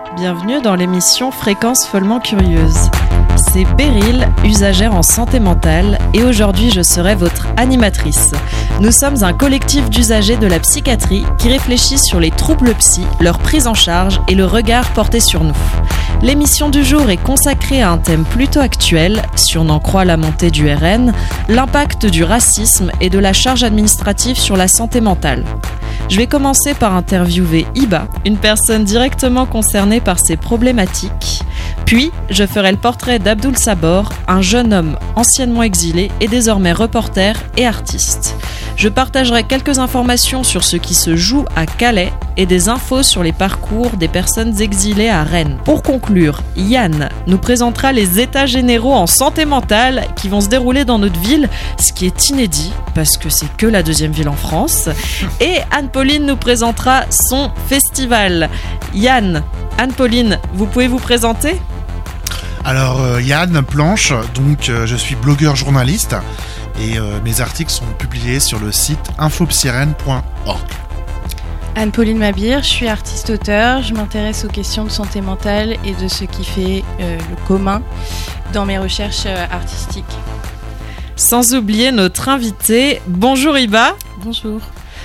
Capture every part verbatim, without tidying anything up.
Bienvenue dans l'émission Fréquence follement curieuse. C'est Beryl, usagère en santé mentale, et aujourd'hui je serai votre animatrice. Nous sommes un collectif d'usagers de la psychiatrie qui réfléchissent sur les troubles psy, leur prise en charge et le regard porté sur nous. L'émission du jour est consacrée à un thème plutôt actuel, si on en croit la montée du R N, l'impact du racisme et de la charge administrative sur la santé mentale. Je vais commencer par interviewer Iba, une personne directement concernée par ces problématiques. Puis, je ferai le portrait d'Abdoul Sabor, un jeune homme anciennement exilé et désormais reporter et artiste. Je partagerai quelques informations sur ce qui se joue à Calais et des infos sur les parcours des personnes exilées à Rennes. Pour conclure, Yann nous présentera les états généraux en santé mentale qui vont se dérouler dans notre ville, ce qui est inédit parce que c'est que la deuxième ville en France. Et Anne-Pauline nous présentera son festival. Yann, Anne-Pauline, vous pouvez vous présenter ? Alors euh, Yann Planche, donc euh, je suis blogueur journaliste et euh, mes articles sont publiés sur le site infopsirène point org. Anne-Pauline Mabir, je suis artiste-auteur, je m'intéresse aux questions de santé mentale et de ce qui fait euh, le commun dans mes recherches euh, artistiques. Sans oublier notre invité, bonjour Iba. Bonjour.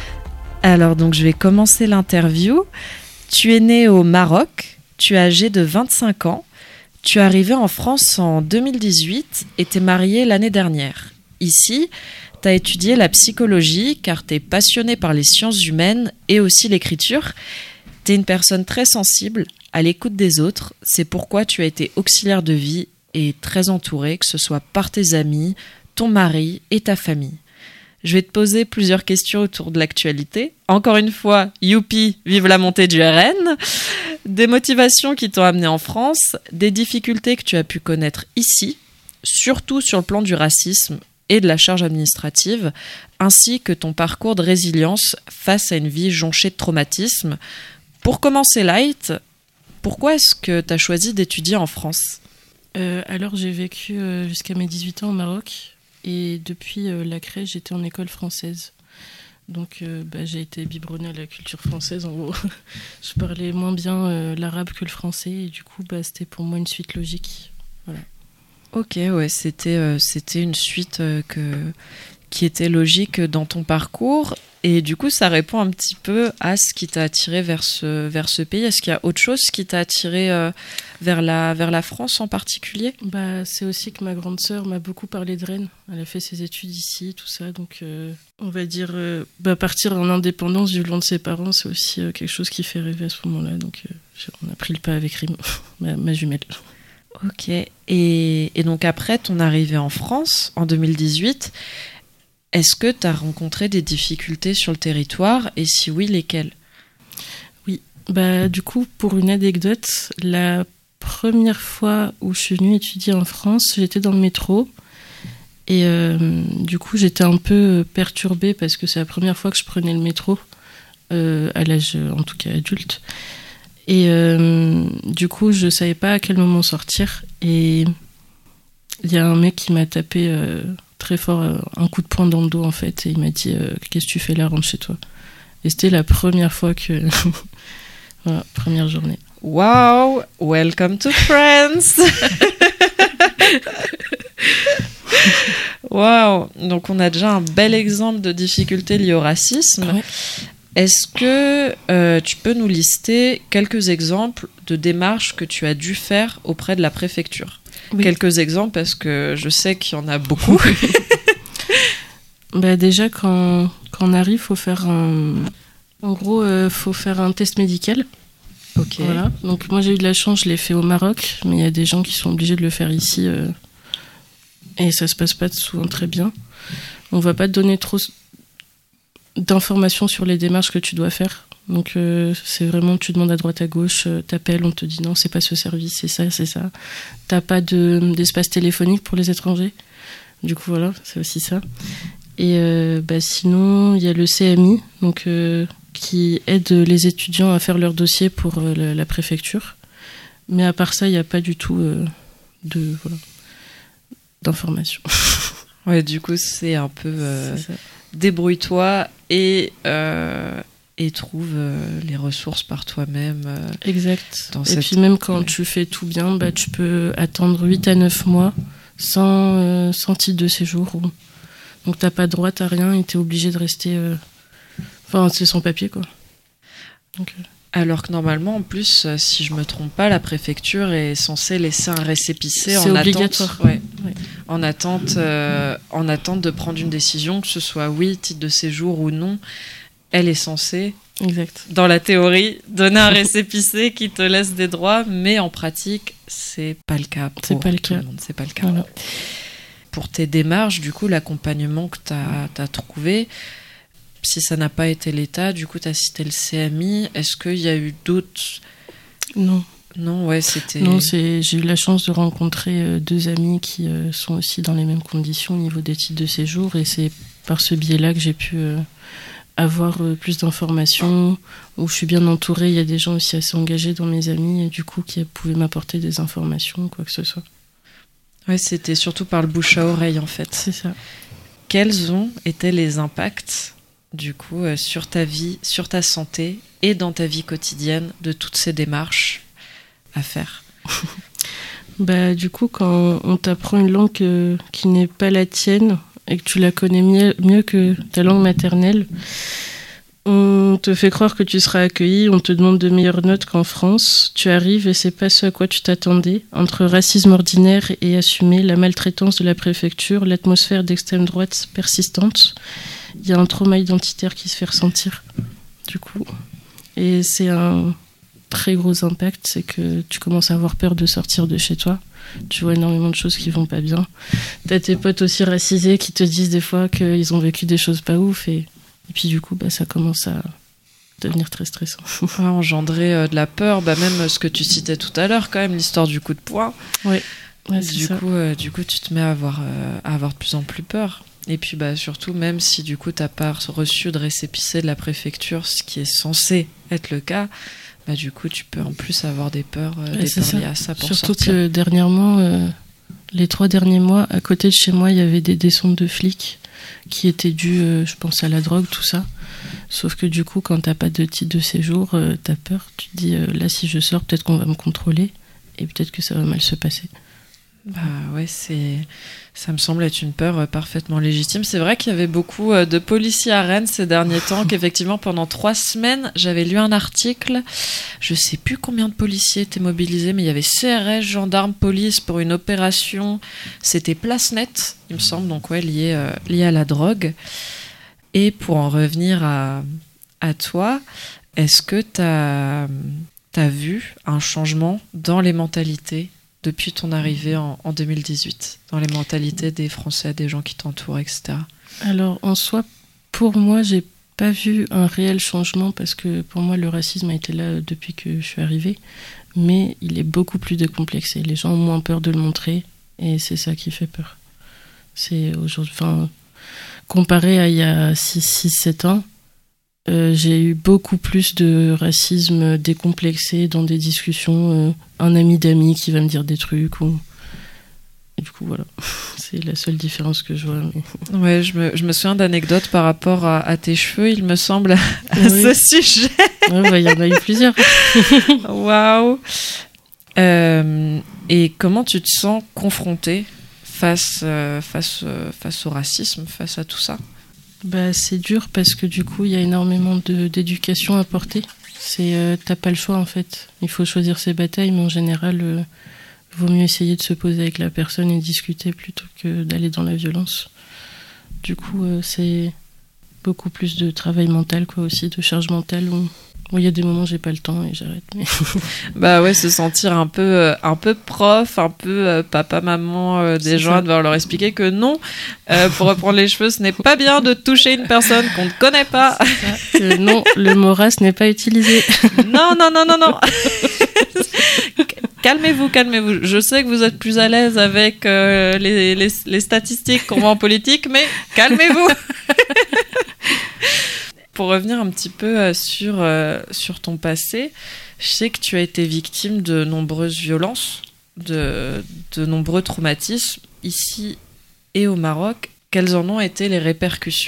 Alors donc je vais commencer l'interview. Tu es née au Maroc, tu es âgée de vingt-cinq ans. Tu es arrivée en France en deux mille dix-huit et t'es mariée l'année dernière. Ici, tu as étudié la psychologie car tu es passionnée par les sciences humaines et aussi l'écriture. Tu es une personne très sensible, à l'écoute des autres. C'est pourquoi tu as été auxiliaire de vie et très entourée, que ce soit par tes amis, ton mari et ta famille. Je vais te poser plusieurs questions autour de l'actualité. Encore une fois, youpi, vive la montée du R N. Des motivations qui t'ont amené en France, des difficultés que tu as pu connaître ici, surtout sur le plan du racisme et de la charge administrative, ainsi que ton parcours de résilience face à une vie jonchée de traumatisme. Pour commencer light, pourquoi est-ce que tu as choisi d'étudier en France ? euh, Alors j'ai vécu euh, jusqu'à mes dix-huit ans au Maroc, et depuis euh, la crèche j'étais en école française. Donc euh, bah, j'ai été biberonnée à la culture française en gros. Je parlais moins bien euh, l'arabe que le français et du coup bah, c'était pour moi une suite logique. Voilà. Ok, ouais, c'était, euh, c'était une suite euh, que, qui était logique dans ton parcours et du coup ça répond un petit peu à ce qui t'a attiré vers ce, vers ce pays. Est-ce qu'il y a autre chose qui t'a attiré euh, vers, la, vers la France en particulier ? Bah, c'est aussi que ma grande sœur m'a beaucoup parlé de Rennes. Elle a fait ses études ici, tout ça. Donc, euh, on va dire, euh, bah, partir en indépendance du loin de ses parents, c'est aussi euh, quelque chose qui fait rêver à ce moment-là. Donc, euh, on a pris le pas avec Rim, ma, ma jumelle. Ok. Et, et donc, après ton arrivée en France, en deux mille dix-huit, est-ce que tu as rencontré des difficultés sur le territoire et si oui, lesquelles ? Oui. Bah, du coup, pour une anecdote, la première fois où je suis venue étudier en France, j'étais dans le métro et euh, du coup j'étais un peu perturbée parce que c'est la première fois que je prenais le métro euh, à l'âge en tout cas adulte et euh, du coup je savais pas à quel moment sortir et il y a un mec qui m'a tapé euh, très fort euh, un coup de poing dans le dos en fait et il m'a dit euh, qu'est-ce que tu fais là, rentre chez toi. Et c'était la première fois que voilà, première journée. Wow, welcome to France. Wow, donc on a déjà un bel exemple de difficultés liées au racisme. Ouais. Est-ce que euh, tu peux nous lister quelques exemples de démarches que tu as dû faire auprès de la préfecture ? Oui. Quelques exemples parce que je sais qu'il y en a beaucoup. Bah déjà quand, quand on arrive, faut faire un... en gros, euh, faut faire un test médical. Ok. Voilà. Donc moi j'ai eu de la chance, je l'ai fait au Maroc, mais il y a des gens qui sont obligés de le faire ici euh, et ça se passe pas souvent très bien. On va pas te donner trop d'informations sur les démarches que tu dois faire. Donc euh, c'est vraiment, tu demandes à droite à gauche, euh, t'appelles, on te dit non c'est pas ce service, c'est ça, c'est ça. T'as pas de, d'espace téléphonique pour les étrangers. Du coup voilà, c'est aussi ça. Et euh, bah, sinon il y a le C M I, donc euh, qui aide les étudiants à faire leur dossier pour euh, la, la préfecture. Mais à part ça, il n'y a pas du tout euh, de, voilà, d'informations. Ouais, du coup, c'est un peu euh, débrouille-toi et, euh, et trouve euh, les ressources par toi-même. Euh, exact. Dans et cette... puis même quand ouais. tu fais tout bien, bah, tu peux attendre huit à neuf mois sans, euh, sans titre de séjour. Ou... Donc t'as pas de droit, t'as rien et t'es obligé de rester... Euh... Enfin, c'est sans papier, quoi. Donc, euh... Alors que normalement, en plus, si je me trompe pas, la préfecture est censée laisser un récépissé c'est en obligatoire. attente, ouais, ouais. en attente, euh, en attente de prendre une décision, que ce soit oui, titre de séjour ou non. Elle est censée, exact. dans la théorie, donner un récépissé qui te laisse des droits, mais en pratique, c'est pas le cas. Pour c'est pas le tout cas. le monde, c'est pas le cas. Voilà. Pour tes démarches, du coup, l'accompagnement que t'as, t'as trouvé. Si ça n'a pas été l'État, du coup, tu as cité le C M I. Est-ce qu'il y a eu d'autres... Non. Non, ouais, c'était... Non, c'est... j'ai eu la chance de rencontrer euh, deux amis qui euh, sont aussi dans les mêmes conditions au niveau des titres de séjour. Et c'est par ce biais-là que j'ai pu euh, avoir euh, plus d'informations, où je suis bien entourée. Il y a des gens aussi assez engagés dans mes amis, et du coup, qui pouvaient m'apporter des informations, quoi que ce soit. Ouais, c'était surtout par le bouche à oreille, en fait. C'est ça. Quels ont été les impacts du coup, euh, sur ta vie, sur ta santé et dans ta vie quotidienne de toutes ces démarches à faire? Bah, du coup, quand on t'apprend une langue euh, qui n'est pas la tienne et que tu la connais mieux, mieux que ta langue maternelle, on te fait croire que tu seras accueilli, on te demande de meilleures notes qu'en France. Tu arrives et c'est pas ce à quoi tu t'attendais. Entre racisme ordinaire et assumé, la maltraitance de la préfecture, l'atmosphère d'extrême droite persistante, il y a un trauma identitaire qui se fait ressentir, du coup. Et c'est un très gros impact, c'est que tu commences à avoir peur de sortir de chez toi. Tu vois énormément de choses qui vont pas bien. T'as tes potes aussi racisés qui te disent des fois qu'ils ont vécu des choses pas ouf. Et, et puis du coup, bah, ça commence à devenir très stressant. Ouais, engendrer euh, de la peur, bah, même ce que tu citais tout à l'heure, quand même, l'histoire du coup de poing. Oui, ouais, c'est du ça. coup, euh, du coup, tu te mets à avoir, euh, à avoir de plus en plus peur. Et puis bah, surtout, même si du coup t'as pas reçu de récépissé de la préfecture, ce qui est censé être le cas, bah, du coup tu peux en plus avoir des peurs, euh, ouais, des peurs ça. liées à ça pour surtout sortir. que dernièrement, euh, les trois derniers mois, à côté de chez moi, il y avait des descentes de flics qui étaient dues, euh, je pense, à la drogue, tout ça. Sauf que du coup, quand t'as pas de titre de séjour, euh, t'as peur. Tu te dis, euh, là, si je sors, peut-être qu'on va me contrôler et peut-être que ça va mal se passer. Bah ouais, c'est... ça me semble être une peur euh, parfaitement légitime. C'est vrai qu'il y avait beaucoup euh, de policiers à Rennes ces derniers temps, qu'effectivement pendant trois semaines, j'avais lu un article, je sais plus combien de policiers étaient mobilisés, mais il y avait C R S, gendarmes, police pour une opération, c'était Place Nette, il me semble, donc ouais, lié, euh, lié à la drogue. Et pour en revenir à, à toi, est-ce que t'as, t'as vu un changement dans les mentalités depuis ton arrivée en, en deux mille dix-huit, dans les mentalités des Français, des gens qui t'entourent, et cetera? Alors, en soi, pour moi, j'ai pas vu un réel changement parce que pour moi, le racisme a été là depuis que je suis arrivée, mais il est beaucoup plus décomplexé. Les gens ont moins peur de le montrer et c'est ça qui fait peur. C'est aujourd'hui, enfin, comparé à il y a six sept ans, Euh, j'ai eu beaucoup plus de racisme décomplexé dans des discussions, euh, un ami d'amis qui va me dire des trucs ou... et du coup voilà, c'est la seule différence que je vois. Mais... Ouais, je me, je me souviens d'anecdotes par rapport à, à tes cheveux, il me semble, à oui. ce sujet. Ouais, bah, y en a eu plusieurs. Waouh. Euh, et comment tu te sens confrontée face, euh, face, euh, face au racisme, face à tout ça? Bah, c'est dur parce que du coup, il y a énormément de, d'éducation à porter. C'est, euh, t'as pas le choix en fait. Il faut choisir ses batailles, mais en général, euh, vaut mieux essayer de se poser avec la personne et discuter plutôt que d'aller dans la violence. Du coup, euh, c'est beaucoup plus de travail mental, quoi, aussi, de charge mentale. Où il y a des moments où j'ai pas le temps et j'arrête. Mais... bah ouais, se sentir un peu, euh, un peu prof, un peu euh, papa, maman euh, des c'est gens, ça. à devoir leur expliquer que non, euh, pour reprendre les cheveux, ce n'est pas bien de toucher une personne qu'on ne connaît pas. Ça, que non, le mot race n'est pas utilisé. Non, non, non, non, non. Calmez-vous, calmez-vous. Je sais que vous êtes plus à l'aise avec euh, les, les, les statistiques qu'on voit en politique, mais calmez-vous. Pour revenir un petit peu sur, euh, sur ton passé, je sais que tu as été victime de nombreuses violences, de, de nombreux traumatismes, ici et au Maroc. Quelles en ont été les répercussions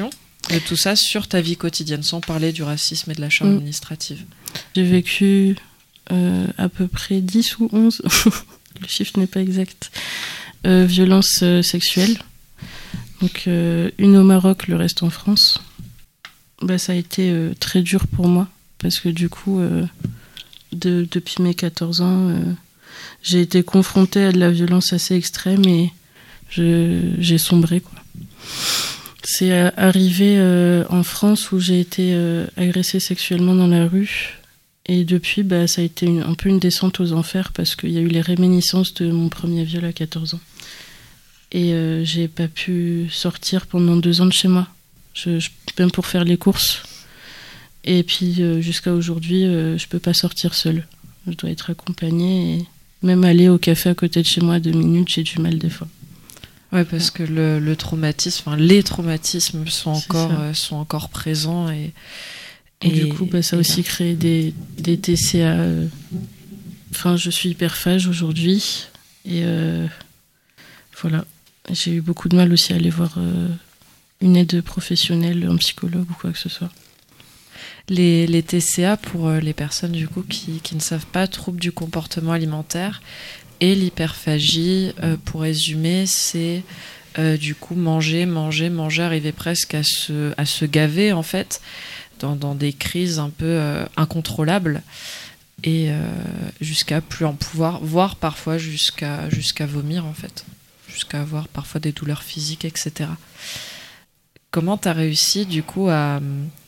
De tout ça sur ta vie quotidienne, sans parler du racisme et de la charge mmh. administrative. J'ai vécu euh, à peu près dix ou onze, le chiffre n'est pas exact, euh, violences euh, sexuelles. Donc euh, une au Maroc, le reste en France. Bah, ça a été euh, très dur pour moi, parce que du coup, euh, de, depuis mes quatorze ans, euh, j'ai été confrontée à de la violence assez extrême et je, j'ai sombré, quoi. C'est arrivé euh, en France où j'ai été euh, agressée sexuellement dans la rue. Et depuis, bah, ça a été une, un peu une descente aux enfers parce qu'il y a eu les réminiscences de mon premier viol à quatorze ans. Et euh, j'ai pas pu sortir pendant deux ans de chez moi, je, je, même pour faire les courses. Et puis euh, jusqu'à aujourd'hui, euh, je peux pas sortir seule. Je dois être accompagnée. Et même aller au café à côté de chez moi deux minutes, j'ai du mal des fois. Ouais, parce que le, le traumatisme, enfin les traumatismes sont encore, euh, sont encore présents et, et, et du coup, bah, ça a aussi là. créé des, des T C A. Euh... Enfin, je suis hyperphage aujourd'hui et euh, voilà. J'ai eu beaucoup de mal aussi à aller voir euh, une aide professionnelle, un psychologue ou quoi que ce soit. Les, les T C A, pour les personnes du coup qui, qui ne savent pas, troubles du comportement alimentaire. Et l'hyperphagie, euh, pour résumer, c'est euh, du coup manger, manger, manger, arriver presque à se, à se gaver en fait, dans, dans des crises un peu euh, incontrôlables, et euh, jusqu'à plus en pouvoir, voire parfois jusqu'à, jusqu'à vomir en fait, jusqu'à avoir parfois des douleurs physiques, et cetera. Comment tu as réussi du coup à,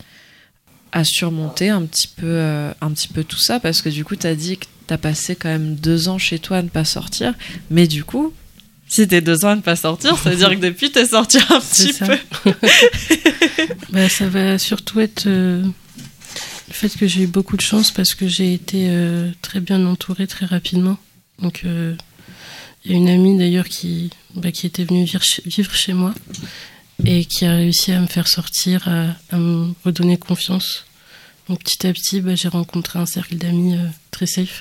à surmonter un petit peu, euh, un petit peu tout ça? Parce que du coup, tu as dit que t'as passé quand même deux ans chez toi à ne pas sortir, mais du coup, si t'es deux ans à ne pas sortir, ça veut dire que depuis t'es sorti un petit ça. peu. Bah, ça va surtout être euh, le fait que j'ai eu beaucoup de chance parce que j'ai été euh, très bien entourée très rapidement. Donc il euh, y a une amie d'ailleurs qui, bah, qui était venue vivre chez, vivre chez moi et qui a réussi à me faire sortir, à, à me redonner confiance. Donc petit à petit, bah, j'ai rencontré un cercle d'amis euh, très safe.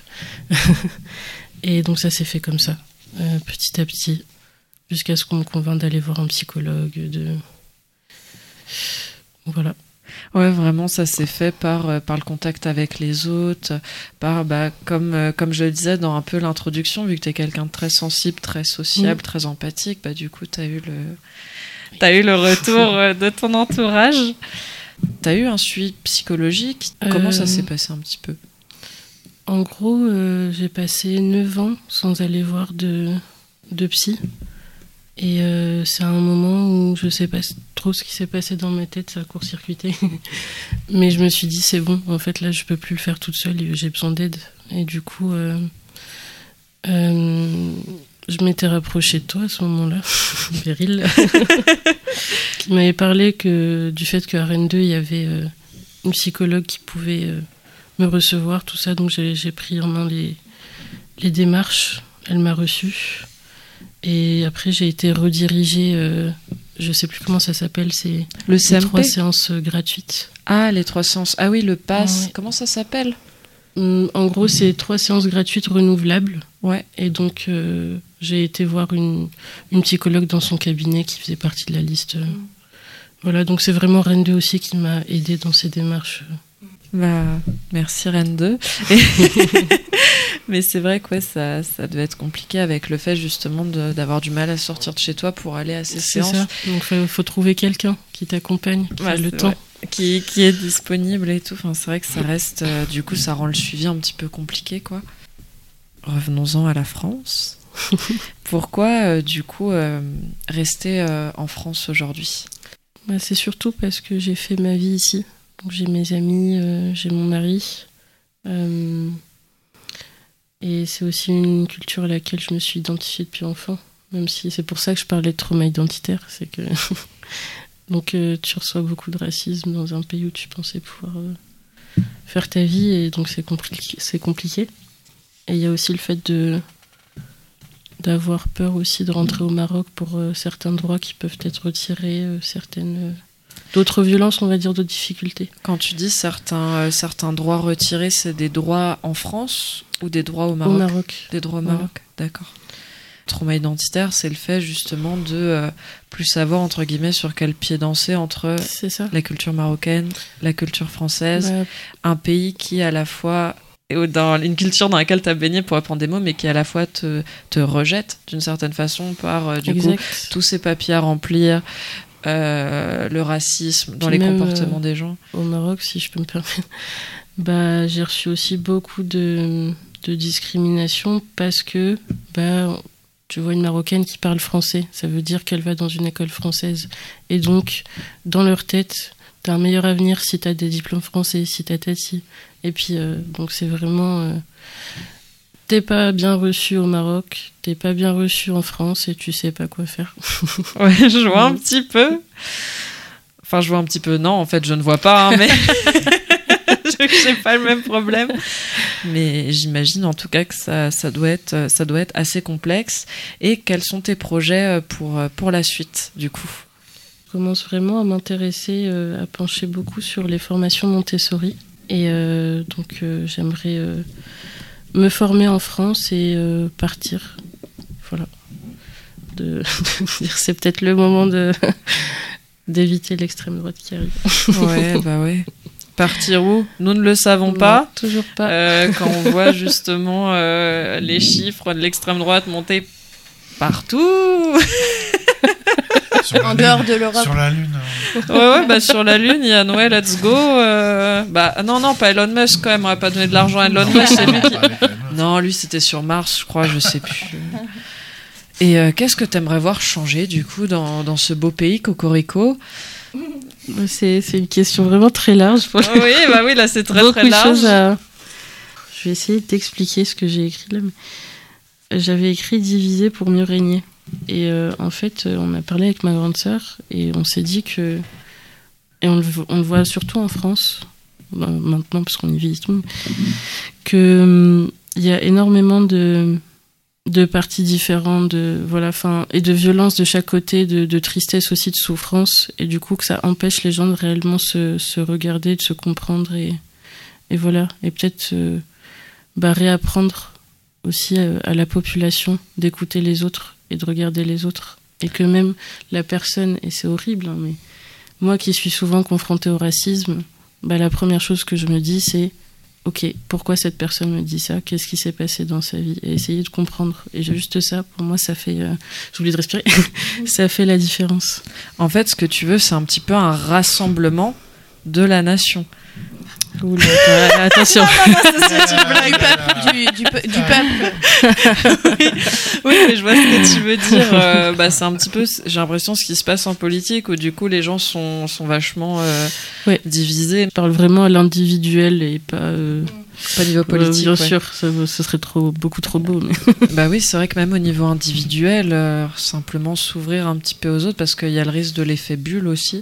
Et donc ça s'est fait comme ça, euh, petit à petit, jusqu'à ce qu'on me convainc d'aller voir un psychologue. De... Voilà. Ouais, vraiment, ça s'est fait par, euh, par le contact avec les autres, par, bah, comme, euh, comme je le disais dans un peu l'introduction, vu que tu es quelqu'un de très sensible, très sociable, mmh. très empathique, bah, du coup, tu as eu le, t'as eu le retour euh, de ton entourage. T'as eu un suivi psychologique? Comment euh, ça s'est passé un petit peu? En gros, euh, j'ai passé neuf ans sans aller voir de, de psy. Et euh, c'est un moment où je sais pas trop ce qui s'est passé dans ma tête, ça a court-circuité. Mais je me suis dit, c'est bon, en fait là je peux plus le faire toute seule et j'ai besoin d'aide. Et du coup, euh, euh, je m'étais rapprochée de toi à ce moment-là, Beryl, qui m'avait parlé que, du fait qu'à Rennes deux, il y avait euh, une psychologue qui pouvait euh, me recevoir, tout ça. Donc j'ai, j'ai pris en main les, les démarches. Elle m'a reçue. Et après, j'ai été redirigée, euh, je sais plus comment ça s'appelle, c'est le C M P? Les trois séances gratuites. Ah, les trois séances. Ah oui, le pass. Ouais. Comment ça s'appelle? En gros, c'est trois séances gratuites renouvelables. Ouais. Et donc, euh, j'ai été voir une, une psychologue dans son cabinet qui faisait partie de la liste. Mm. Voilà, donc c'est vraiment Rennes deux aussi qui m'a aidée dans ces démarches. Bah, merci Rennes deux. Mais c'est vrai que ouais, ça, ça devait être compliqué avec le fait justement de, d'avoir du mal à sortir de chez toi pour aller à ces c'est séances. Ça. Donc il faut, faut trouver quelqu'un qui t'accompagne, qui ouais, a le temps. Ouais. Qui, qui est disponible et tout. Enfin, c'est vrai que ça reste... Euh, du coup, ça rend le suivi un petit peu compliqué, quoi. Revenons-en à la France. Pourquoi, euh, du coup, euh, rester euh, en France aujourd'hui? Bah, c'est surtout parce que j'ai fait ma vie ici. Donc, j'ai mes amis, euh, j'ai mon mari. Euh, et c'est aussi une culture à laquelle je me suis identifiée depuis enfant. Même si c'est pour ça que je parlais de trauma identitaire. C'est que... Donc euh, tu reçois beaucoup de racisme dans un pays où tu pensais pouvoir euh, faire ta vie et donc c'est compliqué, c'est compliqué. Et il y a aussi le fait de d'avoir peur aussi de rentrer au Maroc pour euh, certains droits qui peuvent être retirés, euh, certaines euh, d'autres violences, on va dire, d'autres difficultés. Quand tu dis certains euh, certains droits retirés, c'est des droits en France ou des droits au Maroc? Au Maroc. Des droits au Maroc, ouais. D'accord. trauma identitaire, c'est le fait justement de euh, plus savoir entre guillemets sur quel pied danser entre C'est ça. la culture marocaine, la culture française, Bah, un pays qui à la fois est dans une culture dans laquelle tu as baigné pour apprendre des mots, mais qui à la fois te, te rejette d'une certaine façon par euh, du exact. coup tous ces papiers à remplir, euh, le racisme dans Puis les même, comportements euh, des gens. Au Maroc, si je peux me permettre, bah, j'ai reçu aussi beaucoup de, de discrimination parce que bah, tu vois une Marocaine qui parle français, ça veut dire qu'elle va dans une école française. Et donc, dans leur tête, t'as un meilleur avenir si t'as des diplômes français, si t'as tati. Et puis, euh, donc c'est vraiment... Euh, t'es pas bien reçu au Maroc, t'es pas bien reçu en France et tu sais pas quoi faire. Ouais, je vois un petit peu. Enfin, je vois un petit peu. Non, en fait, je ne vois pas, hein, mais j'ai pas le même problème. Mais j'imagine en tout cas que ça, ça doit être, ça doit être assez complexe. Et quels sont tes projets pour pour la suite, du coup? Je commence vraiment à m'intéresser, euh, à pencher beaucoup sur les formations Montessori. Et euh, donc, euh, j'aimerais euh, me former en France et euh, partir. Voilà. De, de dire c'est peut-être le moment de d'éviter l'extrême droite qui arrive. Ouais, bah ouais. Partir où? Nous ne le savons Non, pas. Toujours pas. Euh, quand on voit justement euh, les chiffres de l'extrême droite monter partout. Sur la En Lune. dehors de l'Europe. Sur la Lune. euh, Ouais, ouais, bah sur la Lune, il y a Noël, let's go. Euh, bah non, non, pas Elon Musk quand même. On va pas donner de l'argent à Elon non, Musk, c'est lui qui. pas avec Elon Musk. Non, lui c'était sur Mars, je crois, je sais plus. Et euh, qu'est-ce que t'aimerais voir changer du coup dans, dans ce beau pays, Cocorico? C'est, c'est une question vraiment très large. Pour Ah oui, bah oui, là c'est très beaucoup très de large. choses à... Je vais essayer d'expliquer ce que j'ai écrit là. Mais... J'avais écrit diviser pour mieux régner. Et euh, en fait, on a parlé avec ma grande sœur et on s'est dit que, et on le, on le voit surtout en France, ben, maintenant parce qu'on y vit et tout, que hum, il y a énormément de, de parties différentes, de, voilà, fin, et de violence de chaque côté, de, de tristesse aussi, de souffrance, et du coup que ça empêche les gens de réellement se, se regarder, de se comprendre, et, et voilà, et peut-être euh, bah, réapprendre aussi à, à la population d'écouter les autres et de regarder les autres, et que même la personne, et c'est horrible, hein, mais moi qui suis souvent confrontée au racisme, bah, la première chose que je me dis c'est ok, pourquoi cette personne me dit ça, qu'est-ce qui s'est passé dans sa vie, et essayer de comprendre, et juste ça, pour moi ça fait, euh, j'oublie de respirer, ça fait la différence. En fait, ce que tu veux, c'est un petit peu un rassemblement de la nation. Oula, attends, attention. Non, non, non, c'est une blague. Du peuple. Du, du, pe- du peuple. oui, oui, mais je vois ce que tu veux dire. Euh, bah, c'est un petit peu, j'ai l'impression, ce qui se passe en politique, où du coup les gens sont, sont vachement euh, Ouais. divisés. Je parle vraiment à l'individuel et pas... Euh, Pas niveau politique. euh, bien ouais. sûr, ça, ce serait trop, beaucoup trop beau. Mais... Bah oui, c'est vrai que même au niveau individuel, euh, simplement s'ouvrir un petit peu aux autres, parce qu'il y a le risque de l'effet bulle aussi.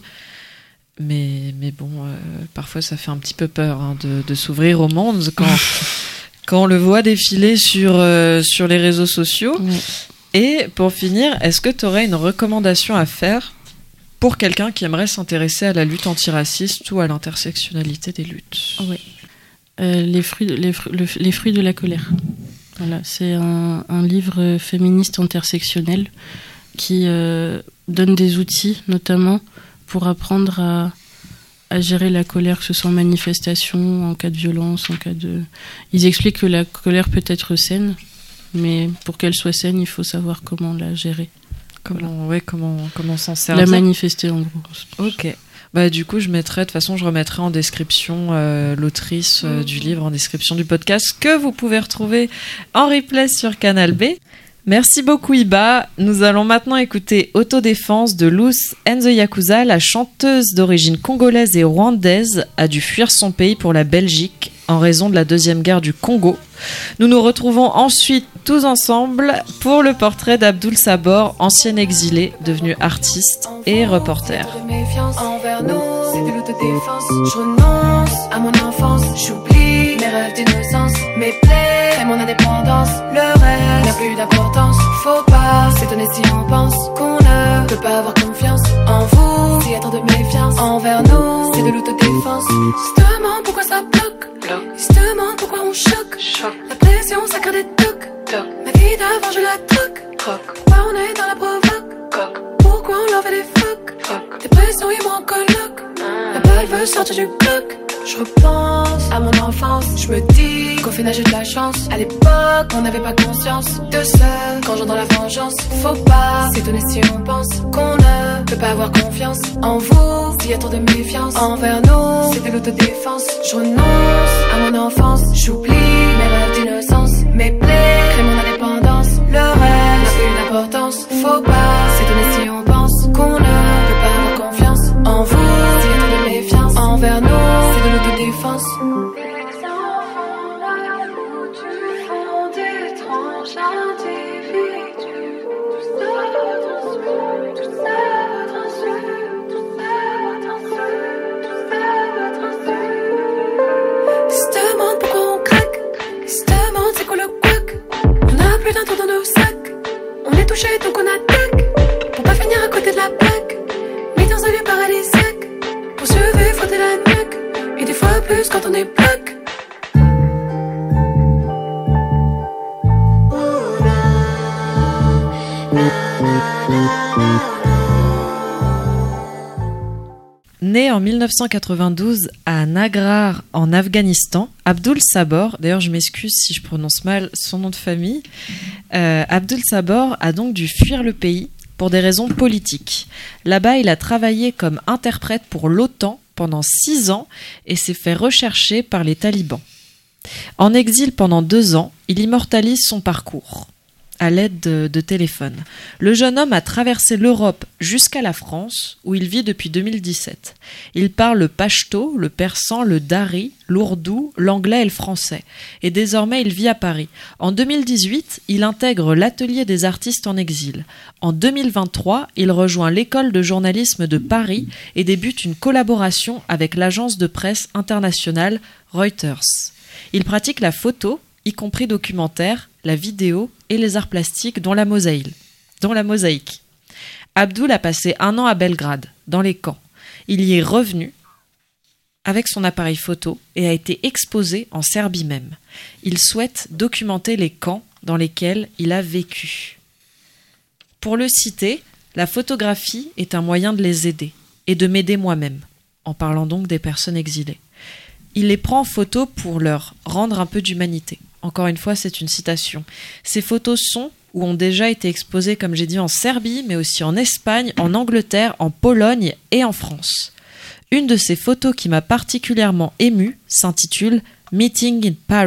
Mais, mais bon, euh, parfois ça fait un petit peu peur hein, de, de s'ouvrir au monde quand, quand on le voit défiler sur, euh, sur les réseaux sociaux. Ouais. Et pour finir, est-ce que tu aurais une recommandation à faire pour quelqu'un qui aimerait s'intéresser à la lutte antiraciste ou à l'intersectionnalité des luttes? Ouais. Euh, les, fruits de, les, fru- le- les fruits de la colère. Voilà, c'est un, un livre féministe intersectionnel qui euh, donne des outils, notamment pour apprendre à, à gérer la colère, que ce soit en manifestation, en cas de violence, en cas de... Ils expliquent que la colère peut être saine, mais pour qu'elle soit saine, il faut savoir comment la gérer. Comment, ouais, comment, comment s'en servir? La manifester, en gros. Ok. Bah, du coup, je mettrai, de toute façon, je remettrai en description euh, l'autrice euh, du livre, en description du podcast, que vous pouvez retrouver en replay sur Canal B. Merci beaucoup Iba. Nous allons maintenant écouter Autodéfense de Luz and the Yakuza. La chanteuse d'origine congolaise et rwandaise a dû fuir son pays pour la Belgique en raison de la deuxième guerre du Congo. Nous nous retrouvons ensuite tous ensemble pour le portrait d'Abdoul Sabor, ancien exilé, devenu artiste et reporter. De méfiance envers nous, c'est de l'autodéfense. Je renonce à mon enfance, j'oublie mes rêves d'innocence, mes plaies et mon indépendance. Le reste n'a plus d'importance. Faut pas s'étonner si on pense qu'on ne peut pas avoir confiance en vous. S'il y a tant de méfiance envers nous, c'est de l'autodéfense. Ils se demandent pourquoi ça bloque, ils se demandent pourquoi on choque. La pression ça crée des tocs, ma vie d'avant je la troque. croque. Ouais, on est dans la provoque, coque. Pourquoi on leur fait des fuck, coque. Dépression et moi en coloc. La balle veut sortir du coq. Je repense à mon enfance, je me dis qu'au final j'ai de la chance. À l'époque, on n'avait pas conscience de ça. Quand j'entends la vengeance, faut pas s'étonner si on pense qu'on ne peut pas avoir confiance en vous. S'il y a trop de méfiance envers nous, c'est de l'autodéfense. Je renonce à mon enfance, j'oublie mes rêves d'innocence. Mes plaies créent mon indépendance. Le reste n'a plus d'importance. Faut pas s'étonner si on pense qu'on ne peut pas avoir confiance en vous. S'il y a trop de méfiance envers nous, c'est de l'autodéfense. Les enfants là où tu font d'étranges individus. Tout ça votre insu, tout ça votre insu, tout ça votre insu, tout ça votre insu. Ils se demandent pourquoi on craque, ils se demandent c'est quoi le couac. On a plus d'un tour dans nos sacs, on est touché donc on attaque. Pour pas finir à côté de la plaque, mis dans un lieu paradisiaque. Pour se lever, frotter la nuque, et des fois plus quand on est plaque. Né en mille neuf cent quatre-vingt-douze à Nagrar en Afghanistan, Abdul Sabor, d'ailleurs je m'excuse si je prononce mal son nom de famille, euh, Abdul Sabor a donc dû fuir le pays pour des raisons politiques. Là-bas, il a travaillé comme interprète pour l'OTAN pendant six ans et s'est fait rechercher par les talibans. En exil pendant deux ans, il immortalise son parcours à l'aide de, de téléphone. Le jeune homme a traversé l'Europe jusqu'à la France, où il vit depuis deux mille dix-sept. Il parle le pachto, le persan, le dari, l'ourdou, l'anglais et le français. Et désormais, il vit à Paris. En deux mille dix-huit, il intègre l'Atelier des artistes en exil. En deux mille vingt-trois, il rejoint l'école de journalisme de Paris et débute une collaboration avec l'agence de presse internationale Reuters. Il pratique la photo, y compris documentaire, la vidéo et les arts plastiques, dont la mosaïque. Dont la mosaïque. Abdul a passé un an à Belgrade, dans les camps. Il y est revenu avec son appareil photo et a été exposé en Serbie même. Il souhaite documenter les camps dans lesquels il a vécu. Pour le citer, la photographie est un moyen de les aider et de m'aider moi-même, en parlant donc des personnes exilées. Il les prend en photo pour leur rendre un peu d'humanité. Encore une fois, c'est une citation. Ces photos sont ou ont déjà été exposées, comme j'ai dit, en Serbie, mais aussi en Espagne, en Angleterre, en Pologne et en France. Une de ces photos qui m'a particulièrement émue s'intitule « Meeting in Paris ».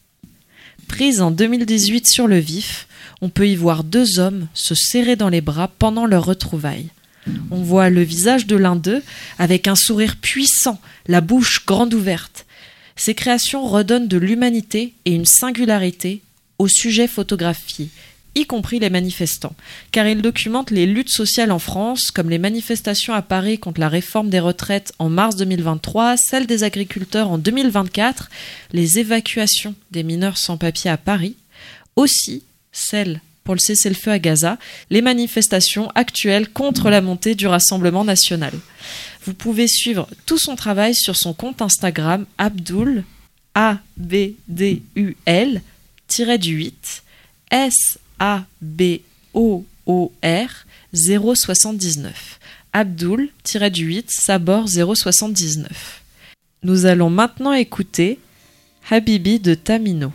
Prise en deux mille dix-huit sur le vif, on peut y voir deux hommes se serrer dans les bras pendant leur retrouvaille. On voit le visage de l'un d'eux avec un sourire puissant, la bouche grande ouverte. Ces créations redonnent de l'humanité et une singularité aux sujets photographiés, y compris les manifestants, car ils documentent les luttes sociales en France, comme les manifestations à Paris contre la réforme des retraites en mars deux mille vingt-trois, celles des agriculteurs en deux mille vingt-quatre, les évacuations des mineurs sans papier à Paris, aussi celles pour le cessez-le-feu à Gaza, les manifestations actuelles contre la montée du Rassemblement national. Vous pouvez suivre tout son travail sur son compte Instagram Abdul, A B D U L, tiré du huit, S A B O O R zéro soixante-dix-neuf. Abdul, tiré du huit, Sabor zéro soixante-dix-neuf. Nous allons maintenant écouter Habibi de Tamino.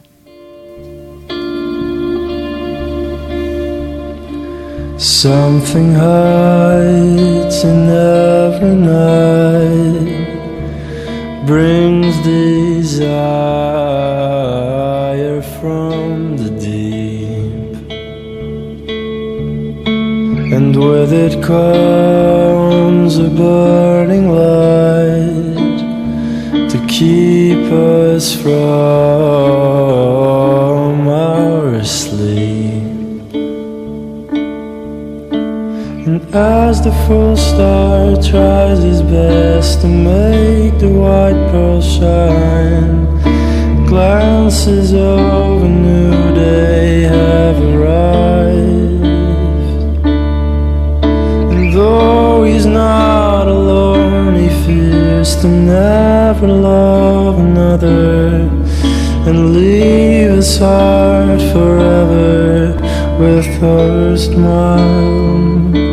Something hides in every night, brings desire from the deep, and with it comes a burning light to keep us from our sleep. And as the full star tries his best to make the white pearl shine, glances of a new day have arrived. And though he's not alone, he fears to never love another and leave his heart forever with her smile.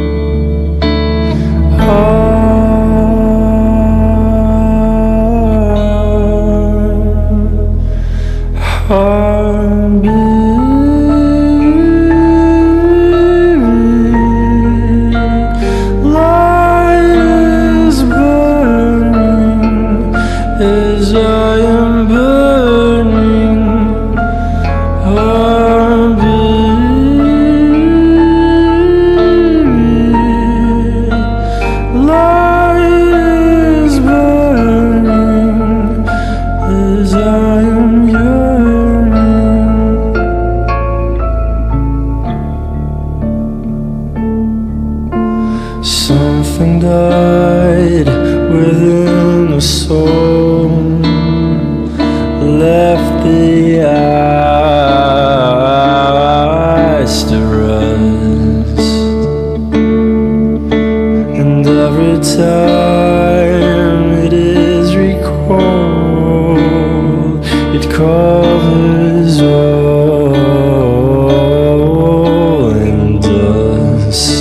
Something died within the soul, left the eyes to rest, and every time it is recalled, it covers all in dust.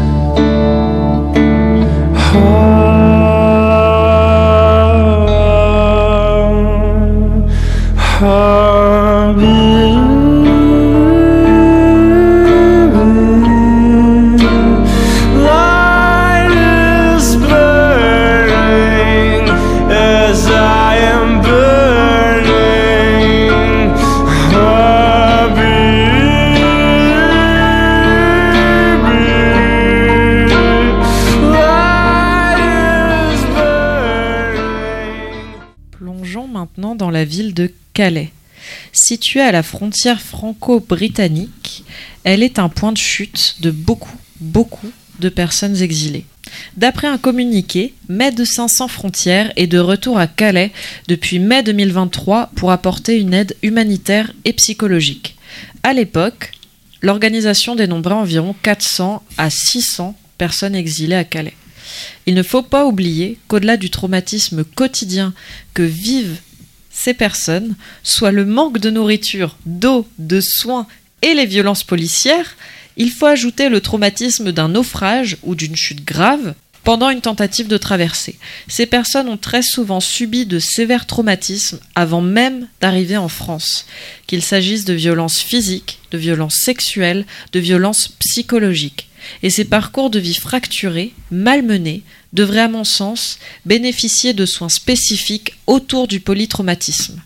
Maintenant dans la ville de Calais. Située à la frontière franco-britannique, elle est un point de chute de beaucoup, beaucoup de personnes exilées. D'après un communiqué, Médecins sans frontières est de retour à Calais depuis mai deux mille vingt-trois pour apporter une aide humanitaire et psychologique. À l'époque, l'organisation dénombrait environ quatre cents à six cents personnes exilées à Calais. Il ne faut pas oublier qu'au-delà du traumatisme quotidien que vivent ces personnes, soit le manque de nourriture, d'eau, de soins et les violences policières, il faut ajouter le traumatisme d'un naufrage ou d'une chute grave pendant une tentative de traversée. Ces personnes ont très souvent subi de sévères traumatismes avant même d'arriver en France, qu'il s'agisse de violences physiques, de violences sexuelles, de violences psychologiques. Et ces parcours de vie fracturés, malmenés, devraient à mon sens bénéficier de soins spécifiques autour du polytraumatisme.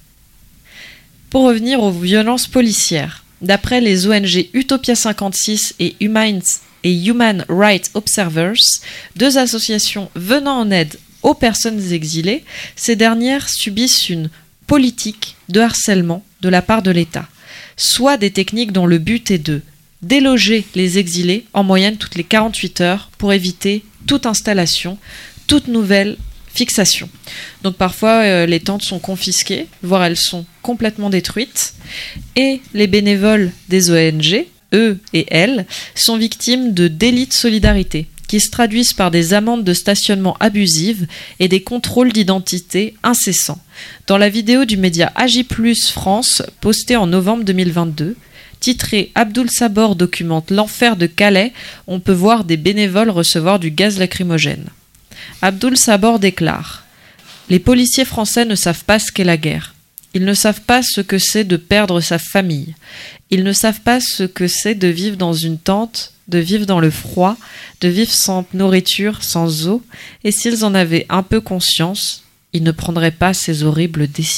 Pour revenir aux violences policières, d'après les O N G Utopia cinquante-six et Human, et Human Rights Observers, deux associations venant en aide aux personnes exilées, ces dernières subissent une politique de harcèlement de la part de l'État, soit des techniques dont le but est de déloger les exilés en moyenne toutes les quarante-huit heures pour éviter toute installation, toute nouvelle fixation. Donc parfois euh, les tentes sont confisquées, voire elles sont complètement détruites, et les bénévoles des O N G, eux et elles, sont victimes de délits de solidarité, qui se traduisent par des amendes de stationnement abusives et des contrôles d'identité incessants. Dans la vidéo du média Agi plus France, postée en novembre deux mille vingt-deux, titré « Abdoul Sabor documente l'enfer de Calais », on peut voir des bénévoles recevoir du gaz lacrymogène. Abdoul Sabor déclare « Les policiers français ne savent pas ce qu'est la guerre. Ils ne savent pas ce que c'est de perdre sa famille. Ils ne savent pas ce que c'est de vivre dans une tente, de vivre dans le froid, de vivre sans nourriture, sans eau, et s'ils en avaient un peu conscience, ils ne prendraient pas ces horribles décisions. »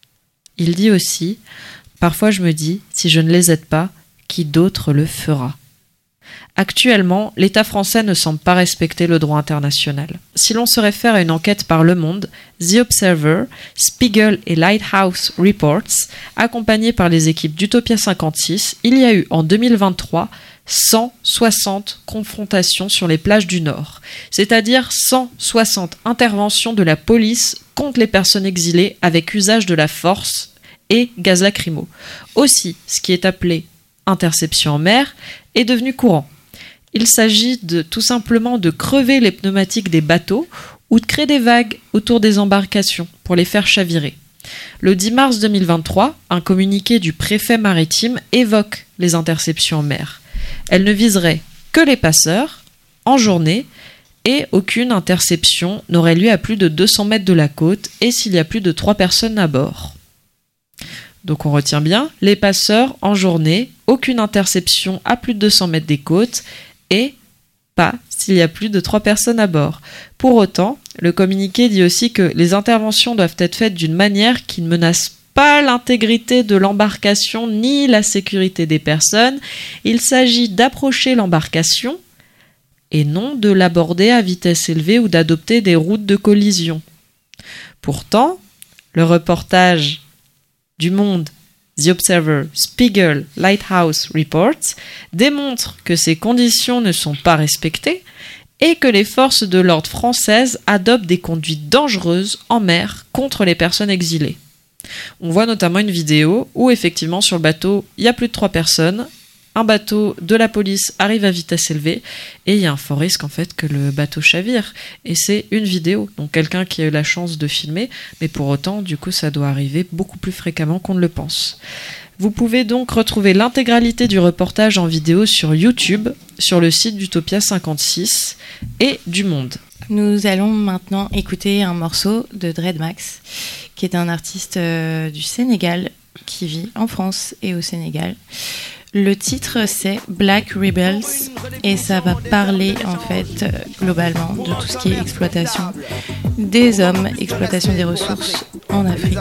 Il dit aussi « Parfois je me dis, si je ne les aide pas, qui d'autre le fera ?» Actuellement, l'État français ne semble pas respecter le droit international. Si l'on se réfère à une enquête par Le Monde, The Observer, Spiegel et Lighthouse Reports, accompagnés par les équipes d'Utopia cinquante-six, il y a eu en deux mille vingt-trois cent soixante confrontations sur les plages du Nord, c'est-à-dire cent soixante interventions de la police contre les personnes exilées avec usage de la force et gaz lacrymo. Aussi, ce qui est appelé interception en mer est devenu courant. Il s'agit de tout simplement de crever les pneumatiques des bateaux ou de créer des vagues autour des embarcations pour les faire chavirer. Le dix mars deux mille vingt-trois, un communiqué du préfet maritime évoque les interceptions en mer. Elles ne viseraient que les passeurs, en journée, et aucune interception n'aurait lieu à plus de deux cents mètres de la côte et s'il y a plus de trois personnes à bord. Donc on retient bien, les passeurs en journée, aucune interception à plus de deux cents mètres des côtes et pas s'il y a plus de trois personnes à bord. Pour autant, le communiqué dit aussi que les interventions doivent être faites d'une manière qui ne menace pas l'intégrité de l'embarcation ni la sécurité des personnes. Il s'agit d'approcher l'embarcation et non de l'aborder à vitesse élevée ou d'adopter des routes de collision. Pourtant, le reportage du Monde, The Observer, Spiegel, Lighthouse Reports démontre que ces conditions ne sont pas respectées et que les forces de l'ordre françaises adoptent des conduites dangereuses en mer contre les personnes exilées. On voit notamment une vidéo où effectivement sur le bateau, il y a plus de trois personnes, un bateau de la police arrive à vitesse élevée et il y a un fort risque en fait que le bateau chavire. Et c'est une vidéo, donc quelqu'un qui a eu la chance de filmer, mais pour autant, du coup, ça doit arriver beaucoup plus fréquemment qu'on ne le pense. Vous pouvez donc retrouver l'intégralité du reportage en vidéo sur YouTube, sur le site d'Utopia cinquante-six et du Monde. Nous allons maintenant écouter un morceau de Dreadmax, qui est un artiste euh, du Sénégal qui vit en France et au Sénégal. Le titre c'est Black Rebels et ça va parler en fait euh, globalement de tout ce qui est exploitation des hommes, exploitation des ressources en Afrique.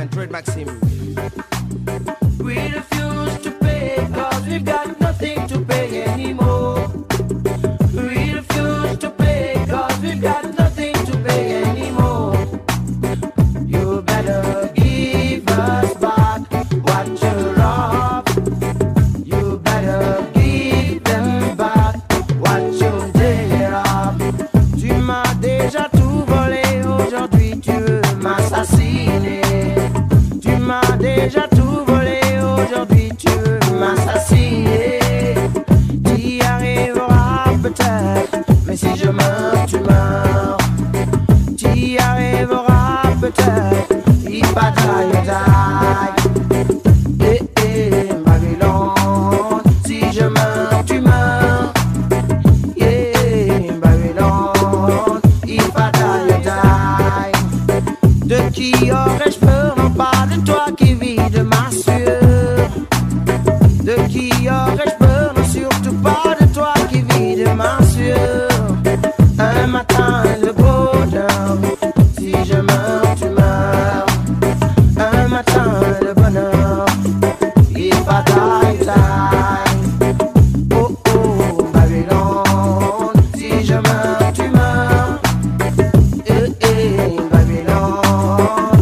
We refuse to pay cause we've got nothing to pay anymore. We refuse to pay cause we've got nothing to pay anymore. You better give us back what you robbed. You better give them back what you dérobes. Tu m'as déjà tout volé, aujourd'hui tu veux m'assassiner. Tu m'as déjà tout volé. Aujourd'hui tu veux m'assassiner. Tu y arriveras peut-être, mais si je meurs, tu meurs. Tu y arriveras peut-être, il va die, die. Eh eh, Babylone, si je meurs, tu meurs. Yeah, Babylone, il va die, die. De qui aurais-je peur? Non pas de toi qui vis de ma sueur. De qui aurais-je peur? Non, surtout pas de toi qui vis de ma sueur. Un matin, le bonheur. Si je meurs, tu meurs. Un matin, le bonheur. Il va die, die. Oh, oh, Babylone. Si je meurs, tu meurs. Eh, eh, Babylone.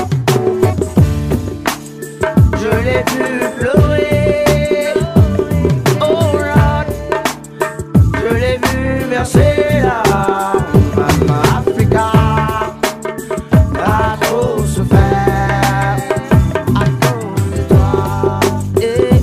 Je l'ai vu pleurer. Oh Lord, je l'ai vu verser la Mama Africa a trop souffert à cause de toi. Eh.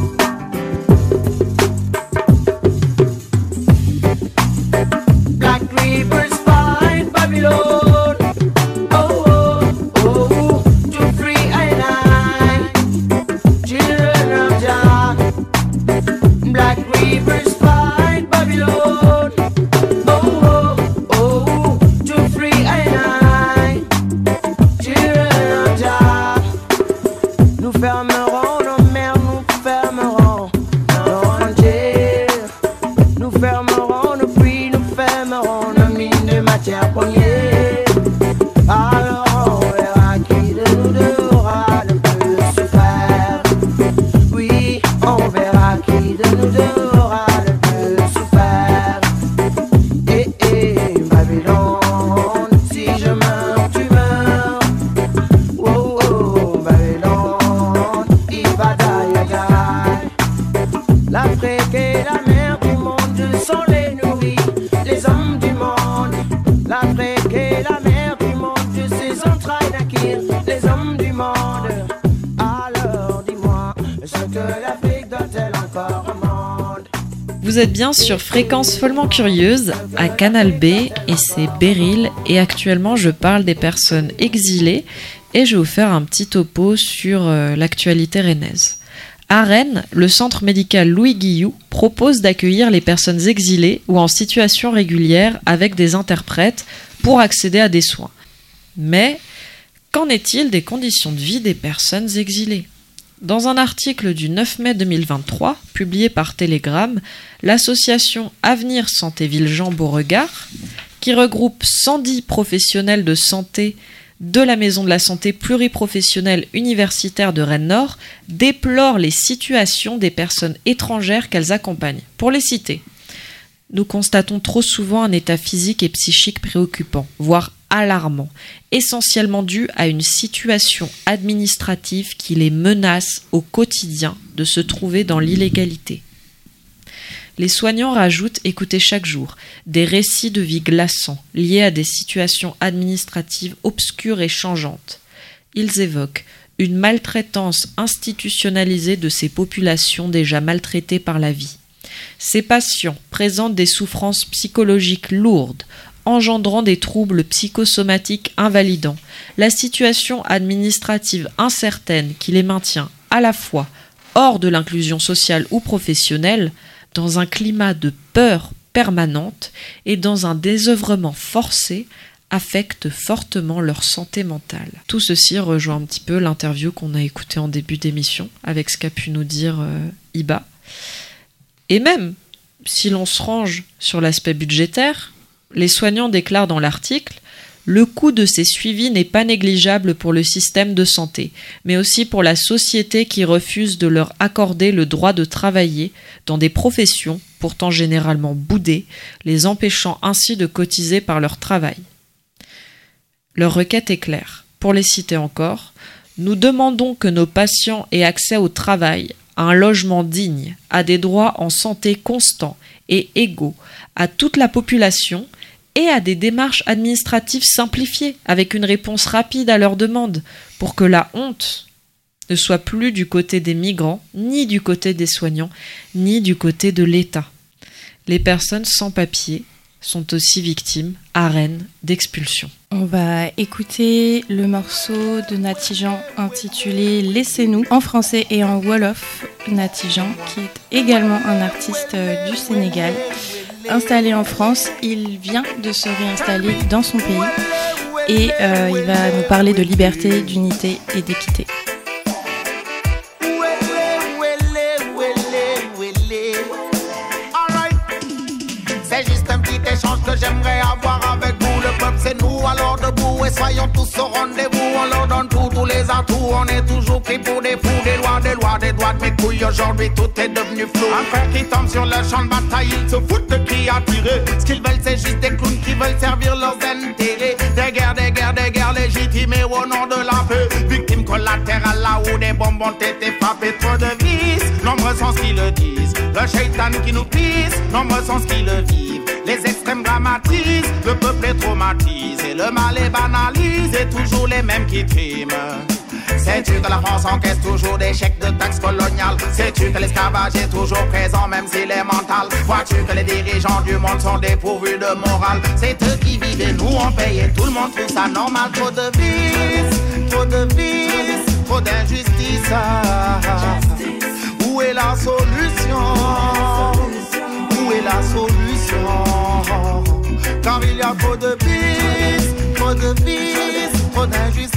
Black Reapers find Babylon. Oh oh oh, to free and I, children of Jah. Black Reapers fight Babylon. Oh, oh, oh, to free and I, children of Jah. Nous fermerons nos mers, nous fermerons nos frontières. Nous fermerons nos puits, nous fermerons nos mines de matières premières. Alors on verra qui de nous deux aura le plus souffert. Oui, on verra qui de nous deux aura le plus souffert. Eh eh, Babylone, si je meurs, tu meurs. Oh oh, Babylone, il va die, die. L'Afrique et la mer du monde sont les nourris, les hommes du monde. L'Afrique et la mer du monde, ses entrailles naquirent, les hommes du monde. Alors dis-moi, ce que l'Afrique doit-elle encore au monde? Vous êtes bien sur Fréquence Follement Curieuse à Canal B et c'est Beryl et actuellement je parle des personnes exilées et je vais vous faire un petit topo sur euh, l'actualité rennaise. À Rennes, le centre médical Louis Guillou propose d'accueillir les personnes exilées ou en situation régulière avec des interprètes pour accéder à des soins. Mais qu'en est-il des conditions de vie des personnes exilées ? Dans un article du neuf mai deux mille vingt-trois, publié par Télégramme, l'association Avenir Santé Villejean-Beauregard, qui regroupe cent dix professionnels de santé de la Maison de la Santé pluriprofessionnelle universitaire de Rennes-Nord, déplore les situations des personnes étrangères qu'elles accompagnent. Pour les citer, nous constatons trop souvent un état physique et psychique préoccupant, voire alarmant, essentiellement dû à une situation administrative qui les menace au quotidien de se trouver dans l'illégalité. Les soignants rajoutent écouter chaque jour des récits de vie glaçants liés à des situations administratives obscures et changeantes. Ils évoquent une maltraitance institutionnalisée de ces populations déjà maltraitées par la vie. Ces patients présentent des souffrances psychologiques lourdes, engendrant des troubles psychosomatiques invalidants, la situation administrative incertaine qui les maintient à la fois hors de l'inclusion sociale ou professionnelle, dans un climat de peur permanente et dans un désœuvrement forcé, affectent fortement leur santé mentale. Tout ceci rejoint un petit peu l'interview qu'on a écoutée en début d'émission avec ce qu'a pu nous dire euh, Iba. Et même si l'on se range sur l'aspect budgétaire, les soignants déclarent dans l'article « Le coût de ces suivis n'est pas négligeable pour le système de santé, mais aussi pour la société qui refuse de leur accorder le droit de travailler dans des professions pourtant généralement boudées, les empêchant ainsi de cotiser par leur travail. » Leur requête est claire. Pour les citer encore, « Nous demandons que nos patients aient accès au travail, à un logement digne, à des droits en santé constants et égaux, à toute la population, et à des démarches administratives simplifiées, avec une réponse rapide à leurs demandes, pour que la honte ne soit plus du côté des migrants, ni du côté des soignants, ni du côté de l'État. Les personnes sans papier sont aussi victimes, à Rennes, d'expulsion. On va écouter le morceau de Natijan intitulé « Laissez-nous » en français et en wolof. Natijan, qui est également un artiste du Sénégal. Installé en France, il vient de se réinstaller dans son pays et euh, il va nous parler de liberté, d'unité et d'équité. C'est juste un petit échange que j'aimerais avoir avec vous. Le peuple c'est nous, alors debout et soyons tous au rendez-vous. On leur donne tout, tous les atouts. On est toujours pris pour des fous, des lois, des lois, des droits de mes couilles. Aujourd'hui tout est devenu flou. Un frère qui tombe sur le champ de bataille, ils se foutent de qui a tiré. Ce qu'ils veulent c'est juste des clowns qui veulent servir leurs intérêts. Des guerres, des guerres, des guerres légitimées au nom de la paix. Victimes collatérales là où des bombes ont été frappées. Trop de vices, nombreux sont ceux qui le disent. Le shaitan qui nous pisse, nombreux sont ceux qui le vivent. Les extrêmes dramatisent, le peuple est traumatisé, le mal est banalisé, toujours les mêmes qui triment. Sais-tu que la France encaisse toujours des chèques de taxes coloniales? Sais-tu que l'esclavage est toujours présent même s'il est mental? Vois-tu que les dirigeants du monde sont dépourvus de morale? C'est eux qui vivent et nous on paye et tout le monde trouve ça normal. Trop de vices, trop de vices, trop d'injustice. Où est la solution? Où est la solution? Car il y a trop de vices, trop de vices, trop d'injustice.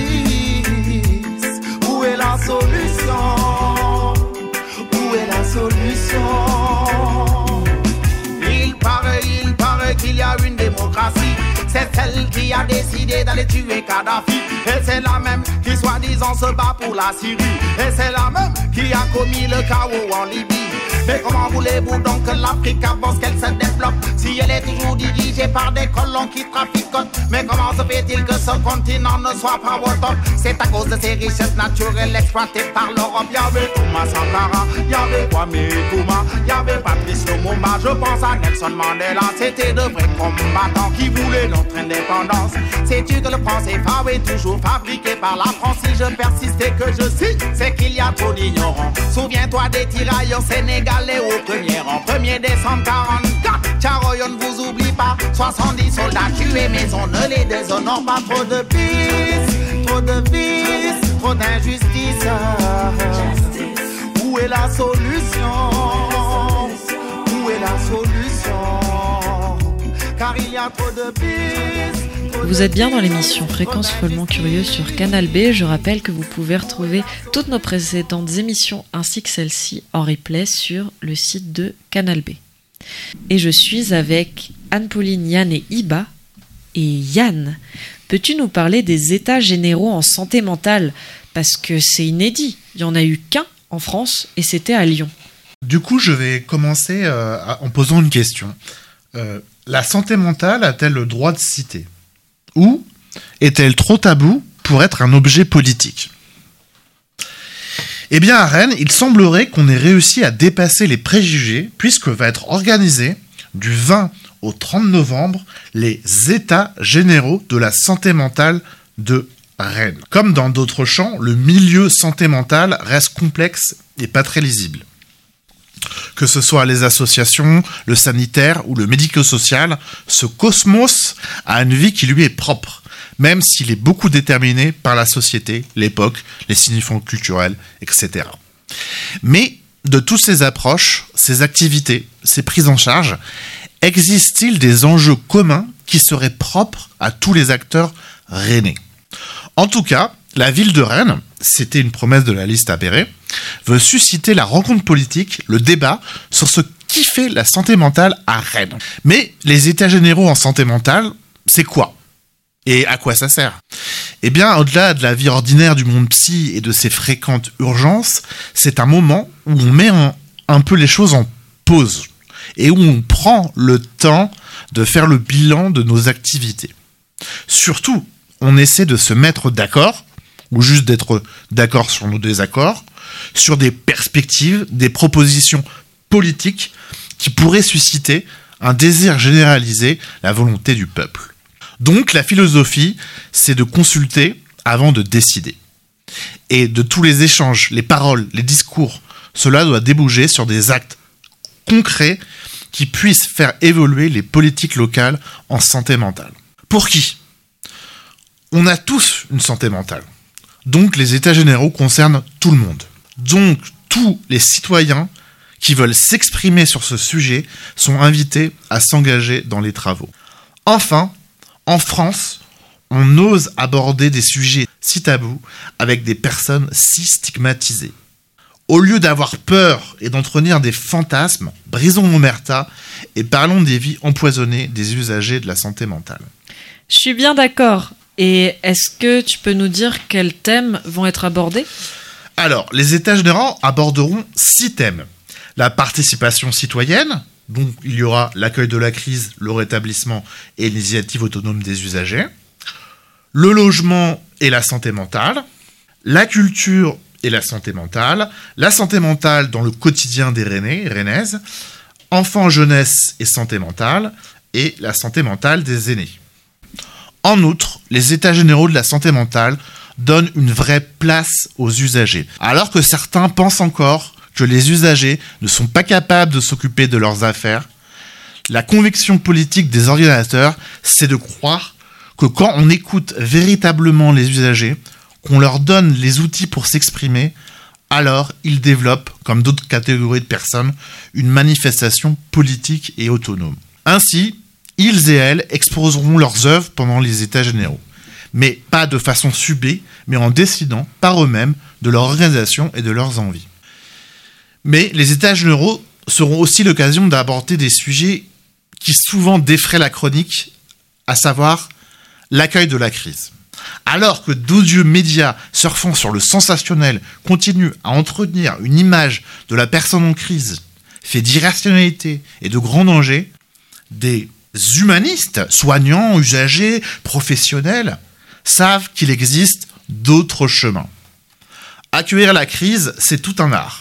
Où est la solution? Où est la solution? Il paraît, il paraît qu'il y a une démocratie. C'est celle qui a décidé d'aller tuer Kadhafi. Et c'est la même qui soi-disant se bat pour la Syrie. Et c'est la même qui a commis le chaos en Libye. Mais comment voulez-vous donc que l'Afrique avance, qu'elle se développe, si elle est toujours dirigée par des colons qui traficotent? Mais comment se fait-il que ce continent ne soit pas au top? C'est à cause de ces richesses naturelles exploitées par l'Europe. Y'avait Thomas Sankara, y'avait Kwame Nkrumah, y'avait Patrice Lumumba. Je pense à Nelson Mandela, c'était de vrais combattants qui voulaient notre indépendance. Sais-tu que le franc C F A est toujours fabriqué par la France? Si je persiste et que je cite, c'est qu'il y a trop d'ignorants. Souviens-toi des tirailleurs sénégalais au premier rang, premier décembre quarante-quatre. Tcharoy, on ne vous oublie pas. soixante-dix soldats tués, mais on ne les déshonore pas. Trop de vices, trop trop de vices, trop d'injustice. Où est la solution? Où est la solution? Car il y a trop de vices. Vous êtes bien dans l'émission Fréquence follement curieuse sur Canal B. Je rappelle que vous pouvez retrouver toutes nos précédentes émissions ainsi que celle-ci en replay sur le site de Canal B. Et je suis avec Anne-Pauline, Yann et Iba. Et Yann, peux-tu nous parler des états généraux en santé mentale? Parce que c'est inédit, il n'y en a eu qu'un en France et c'était à Lyon. Du coup, je vais commencer euh, en posant une question. Euh, la santé mentale a-t-elle le droit de citer? Ou est-elle trop taboue pour être un objet politique? Eh bien, à Rennes, il semblerait qu'on ait réussi à dépasser les préjugés, puisque va être organisé du vingt au trente novembre les États généraux de la santé mentale de Rennes. Comme dans d'autres champs, le milieu santé mentale reste complexe et pas très lisible. Que ce soit les associations, le sanitaire ou le médico-social, ce cosmos a une vie qui lui est propre, même s'il est beaucoup déterminé par la société, l'époque, les significants culturels, et cetera. Mais de toutes ces approches, ces activités, ces prises en charge, existe-t-il des enjeux communs qui seraient propres à tous les acteurs rennais? En tout cas, la ville de Rennes, c'était une promesse de la liste apérée, veut susciter la rencontre politique, le débat sur ce qui fait la santé mentale à Rennes. Mais les états généraux en santé mentale, c'est quoi? Et à quoi ça sert? Eh bien, au-delà de la vie ordinaire du monde psy et de ses fréquentes urgences, c'est un moment où on met un, un peu les choses en pause et où on prend le temps de faire le bilan de nos activités. Surtout, on essaie de se mettre d'accord, ou juste d'être d'accord sur nos désaccords, sur des perspectives, des propositions politiques qui pourraient susciter un désir généralisé, la volonté du peuple. Donc la philosophie, c'est de consulter avant de décider. Et de tous les échanges, les paroles, les discours, cela doit déboucher sur des actes concrets qui puissent faire évoluer les politiques locales en santé mentale. Pour qui? On a tous une santé mentale. Donc les états généraux concernent tout le monde. Donc tous les citoyens qui veulent s'exprimer sur ce sujet sont invités à s'engager dans les travaux. Enfin, en France, on ose aborder des sujets si tabous avec des personnes si stigmatisées. Au lieu d'avoir peur et d'entretenir des fantasmes, brisons l'omerta et parlons des vies empoisonnées des usagers de la santé mentale. Je suis bien d'accord. Et est-ce que tu peux nous dire quels thèmes vont être abordés? Alors, les états généraux aborderont six thèmes. La participation citoyenne, donc il y aura l'accueil de la crise, le rétablissement et l'initiative autonome des usagers. Le logement et la santé mentale. La culture et la santé mentale. La santé mentale dans le quotidien des Rennais, Rennaises. Enfants, jeunesse et santé mentale. Et la santé mentale des aînés. En outre, les états généraux de la santé mentale donnent une vraie place aux usagers, alors que certains pensent encore que les usagers ne sont pas capables de s'occuper de leurs affaires. La conviction politique des organisateurs, c'est de croire que quand on écoute véritablement les usagers, qu'on leur donne les outils pour s'exprimer, alors ils développent, comme d'autres catégories de personnes, une manifestation politique et autonome. Ainsi, ils et elles exposeront leurs œuvres pendant les états généraux. Mais pas de façon subée, mais en décidant par eux-mêmes de leur organisation et de leurs envies. Mais les états généraux seront aussi l'occasion d'aborder des sujets qui souvent défraient la chronique, à savoir l'accueil de la crise. Alors que d'odieux médias surfant sur le sensationnel continuent à entretenir une image de la personne en crise, fait d'irrationalité et de grands dangers, des humanistes, soignants, usagers, professionnels, savent qu'il existe d'autres chemins. Accueillir la crise, c'est tout un art.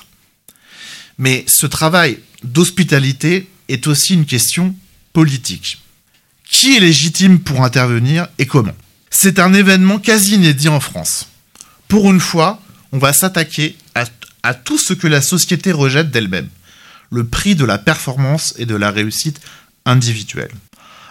Mais ce travail d'hospitalité est aussi une question politique. Qui est légitime pour intervenir et comment? C'est un événement quasi inédit en France. Pour une fois, on va s'attaquer à, à tout ce que la société rejette d'elle-même. Le prix de la performance et de la réussite individuelle.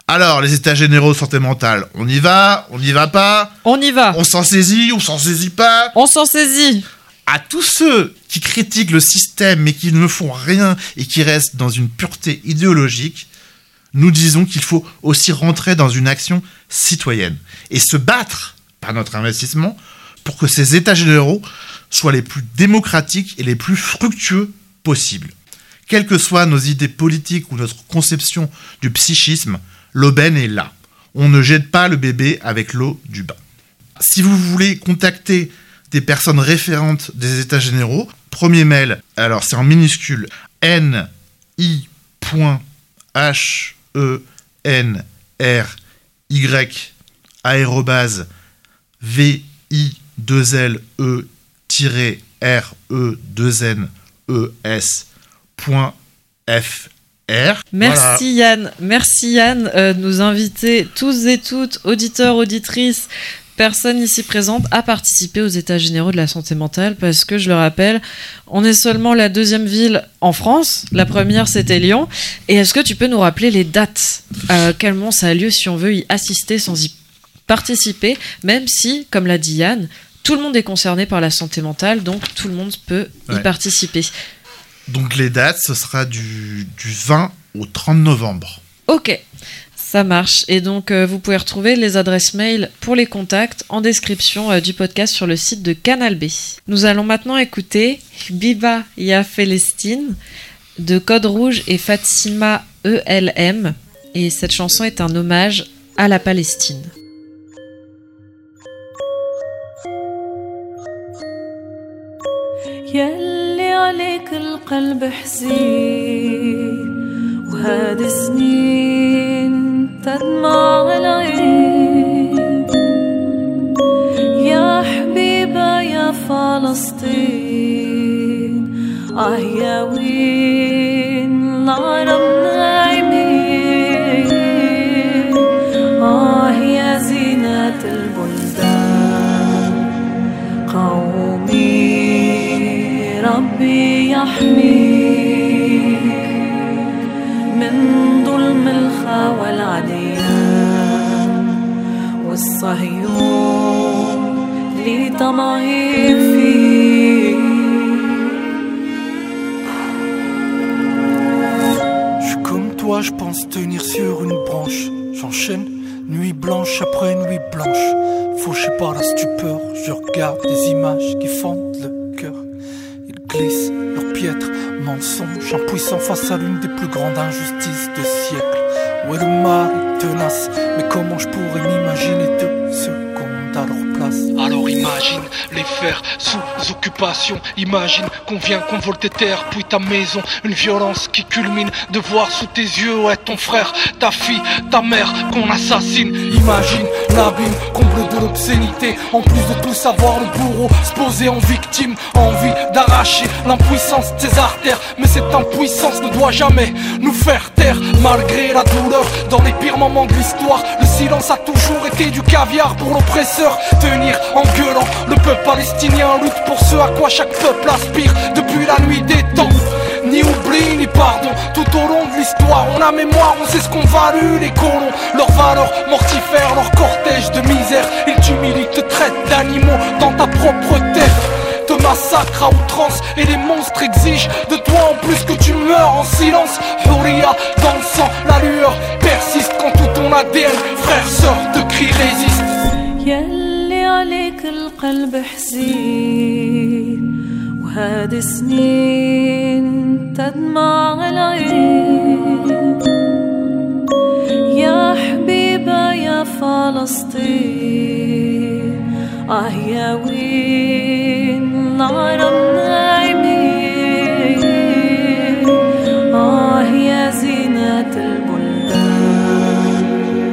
Alors, les états généraux de santé mentale, on y va, on n'y va pas, On y va. on s'en saisit, on s'en saisit pas. On s'en saisit. À tous ceux qui critiquent le système mais qui ne font rien et qui restent dans une pureté idéologique, nous disons qu'il faut aussi rentrer dans une action citoyenne et se battre par notre investissement pour que ces états généraux soient les plus démocratiques et les plus fructueux possibles. Quelles que soient nos idées politiques ou notre conception du psychisme, l'aubaine est là. On ne jette pas le bébé avec l'eau du bain. Si vous voulez contacter des personnes référentes des états généraux, premier mail, alors c'est en minuscule, n i point h e n r y arobase v i deux l e r e deux n e s point f r. Merci Yann, merci Yann euh, de nous inviter tous et toutes, auditeurs, auditrices, personnes ici présentes, à participer aux états généraux de la santé mentale, parce que je le rappelle, on est seulement la deuxième ville en France, la première c'était Lyon, et est-ce que tu peux nous rappeler les dates à quel moment ça a lieu si on veut y assister sans y participer, même si, comme l'a dit Yann, tout le monde est concerné par la santé mentale, donc tout le monde peut y Ouais. participer. Donc les dates, ce sera du, du vingt au trente novembre. Ok, ça marche. Et donc, euh, vous pouvez retrouver les adresses mail pour les contacts en description euh, du podcast sur le site de Canal B. Nous allons maintenant écouter Biba Ya Felestine de Code Rouge et Fatima E L M. Et cette chanson est un hommage à la Palestine. يلي عليك القلب حزين وهذه سنين تدمع العين يا حبيبة يا فلسطين آه يا وين العرب نايمين آه يا زينة البلدان قومي ربي يحميك من ظلم الخوى العديان والصهيون اللي طمعين فيك. Je suis comme toi, je pense tenir sur une branche. J'enchaîne nuit blanche après nuit blanche. Fauché par la stupeur, je regarde des images qui fendent le cœur. Glissent leurs piètres mensonges, impuissants face à l'une des plus grandes injustices de siècle. Ouais, le mal est tenace, mais comment je pourrais m'imaginer deux secondes à leur place? Alors imagine les faire sous occupation. Imagine qu'on vient, qu'on vole tes terres, puis ta maison. Une violence qui culmine de voir sous tes yeux, ouais, ton frère, ta fille, ta mère qu'on assassine. Imagine l'abîme, comble de l'obscénité. En plus de tout savoir, le bourreau se poser en victime. Envie d'arracher l'impuissance de ses artères. Mais cette impuissance ne doit jamais nous faire taire. Malgré la douleur, dans les pires moments de l'histoire, le silence a toujours été du caviar pour l'oppresseur. Tenir en gueulant, le peuple palestinien lutte pour ce à quoi chaque peuple aspire depuis la nuit des temps. Ni oubli, ni pardon, tout au long de l'histoire on a mémoire, on sait ce qu'ont valu les colons. Leurs valeurs mortifères, leur cortège de misère. Ils t'humilient, te traitent d'animaux dans ta propre terre. Te massacrent à outrance et les monstres exigent de toi en plus que tu meurs en silence. Houria dans le sang, la lueur persiste quand tout ton A D N, frère, sœur, te crie résiste. يلي عليك القلب حزين وهذه سنين تدمع العين يا حبيبة يا فلسطين آه يا وين العرب نايمين آه يا زينة البلدان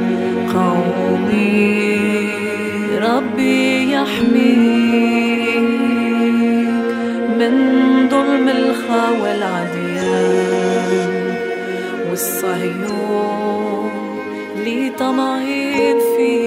قومي ربي يحميك من ظلم الخوى العديان والصهيون اللي طمعين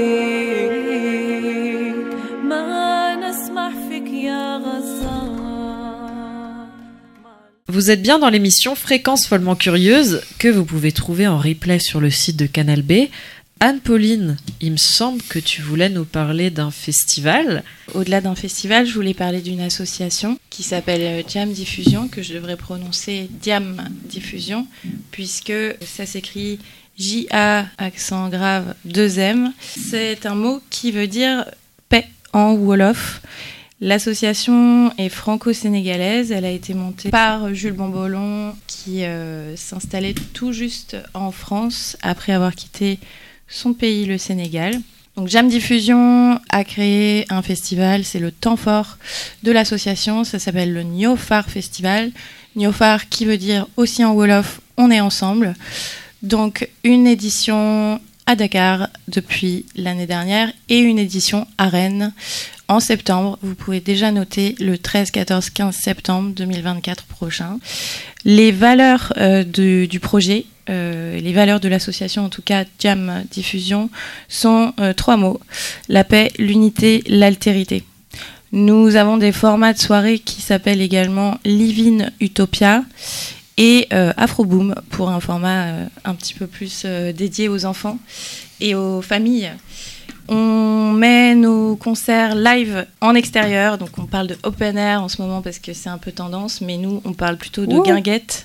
فيك ما نسمح فيك يا غزة. Vous êtes bien dans l'émission Fréquence follement curieuse que vous pouvez trouver en replay sur le site de Canal B. Anne-Pauline, il me semble que tu voulais nous parler d'un festival. Au-delà d'un festival, je voulais parler d'une association qui s'appelle Jam Diffusion, que je devrais prononcer Diam Diffusion, puisque ça s'écrit J A accent grave deux M. C'est un mot qui veut dire paix en Wolof. L'association est franco-sénégalaise, elle a été montée par Jules Bombolon qui euh, s'installait tout juste en France après avoir quitté son pays, le Sénégal. Donc Jam Diffusion a créé un festival, c'est le temps fort de l'association, ça s'appelle le Niofar Festival. Niofar qui veut dire aussi en Wolof, on est ensemble. Donc une édition à Dakar depuis l'année dernière et une édition à Rennes en septembre. Vous pouvez déjà noter le treize, quatorze, quinze septembre deux mille vingt-quatre prochain. Les valeurs euh, du, du projet, euh, les valeurs de l'association, en tout cas Jam Diffusion, sont euh, trois mots. La paix, l'unité, l'altérité. Nous avons des formats de soirée qui s'appellent également Livin Utopia et euh, Afroboom pour un format euh, un petit peu plus euh, dédié aux enfants et aux familles. On met nos concerts live en extérieur, donc on parle de open air en ce moment parce que c'est un peu tendance, mais nous on parle plutôt de Ouh. guinguettes.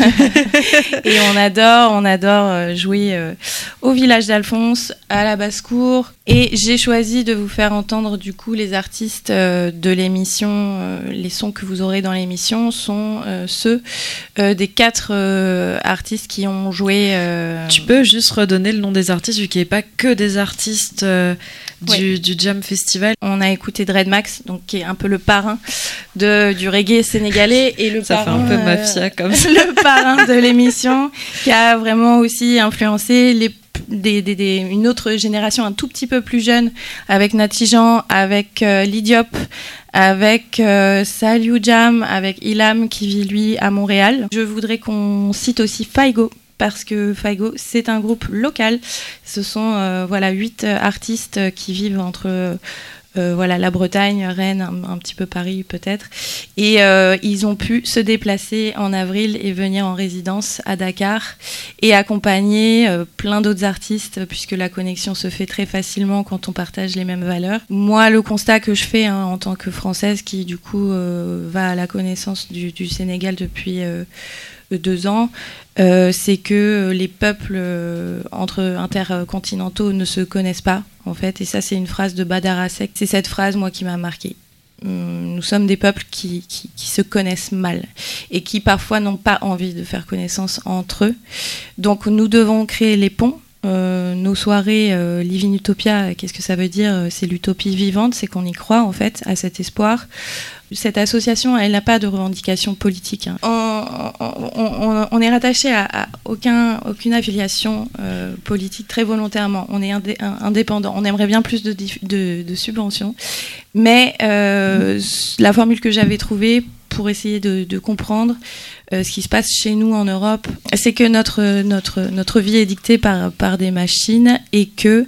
Et on adore, on adore jouer euh, au village d'Alphonse, à la basse-cour. Et j'ai choisi de vous faire entendre du coup les artistes euh, de l'émission. Euh, les sons que vous aurez dans l'émission sont euh, ceux euh, des quatre euh, artistes qui ont joué. Euh... Tu peux juste redonner le nom des artistes vu qu'il n'y ait pas que des artistes euh, du, oui. du Jam Festival. On a écouté Dred Max, donc qui est un peu le parrain de, du reggae sénégalais et le Ça parrain, fait un peu mafia euh, comme ça. Le parrain de l'émission qui a vraiment aussi influencé les, des, des, des, une autre génération un tout petit peu plus jeune avec Nati Jean, avec euh, Lidiop, avec euh, Saliou Jam, avec Ilam qui vit lui à Montréal. Je voudrais qu'on cite aussi Faigo, parce que Faigo, c'est un groupe local. Ce sont euh, voilà, huit artistes qui vivent entre euh, voilà, la Bretagne, Rennes, un, un petit peu Paris peut-être. Et euh, ils ont pu se déplacer en avril et venir en résidence à Dakar et accompagner euh, plein d'autres artistes, puisque la connexion se fait très facilement quand on partage les mêmes valeurs. Moi, le constat que je fais hein, en tant que Française qui du coup euh, va à la connaissance du, du Sénégal depuis euh, deux ans, Euh, c'est que les peuples euh, entre intercontinentaux ne se connaissent pas, en fait. Et ça, c'est une phrase de Badara Seck. C'est cette phrase, moi, qui m'a marquée. Hum, nous sommes des peuples qui, qui, qui se connaissent mal et qui, parfois, n'ont pas envie de faire connaissance entre eux. Donc, nous devons créer les ponts. Euh, nos soirées euh, Living Utopia, qu'est-ce que ça veut dire ? C'est l'utopie vivante, c'est qu'on y croit, en fait, à cet espoir. Cette association, elle n'a pas de revendication politique. Hein. On, on, on, on est rattaché à, à aucun, aucune affiliation euh, politique très volontairement. On est indé, indépendant. On aimerait bien plus de, de, de subventions. Mais euh, la formule que j'avais trouvée pour essayer de, de comprendre euh, ce qui se passe chez nous en Europe, c'est que notre, notre, notre vie est dictée par, par des machines et que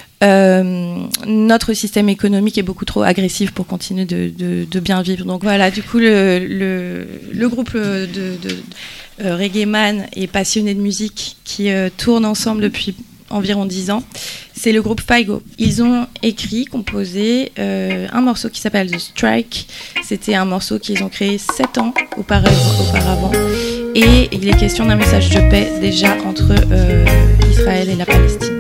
Euh, notre système économique est beaucoup trop agressif pour continuer de, de, de bien vivre. Donc voilà, du coup, le, le, le groupe de, de, de euh, Reggae Man et passionné de musique qui euh, tourne ensemble depuis environ dix ans, c'est le groupe Faigo. Ils ont écrit, composé euh, un morceau qui s'appelle The Strike. C'était un morceau qu'ils ont créé sept ans auparavant. Et il est question d'un message de paix déjà entre euh, Israël et la Palestine.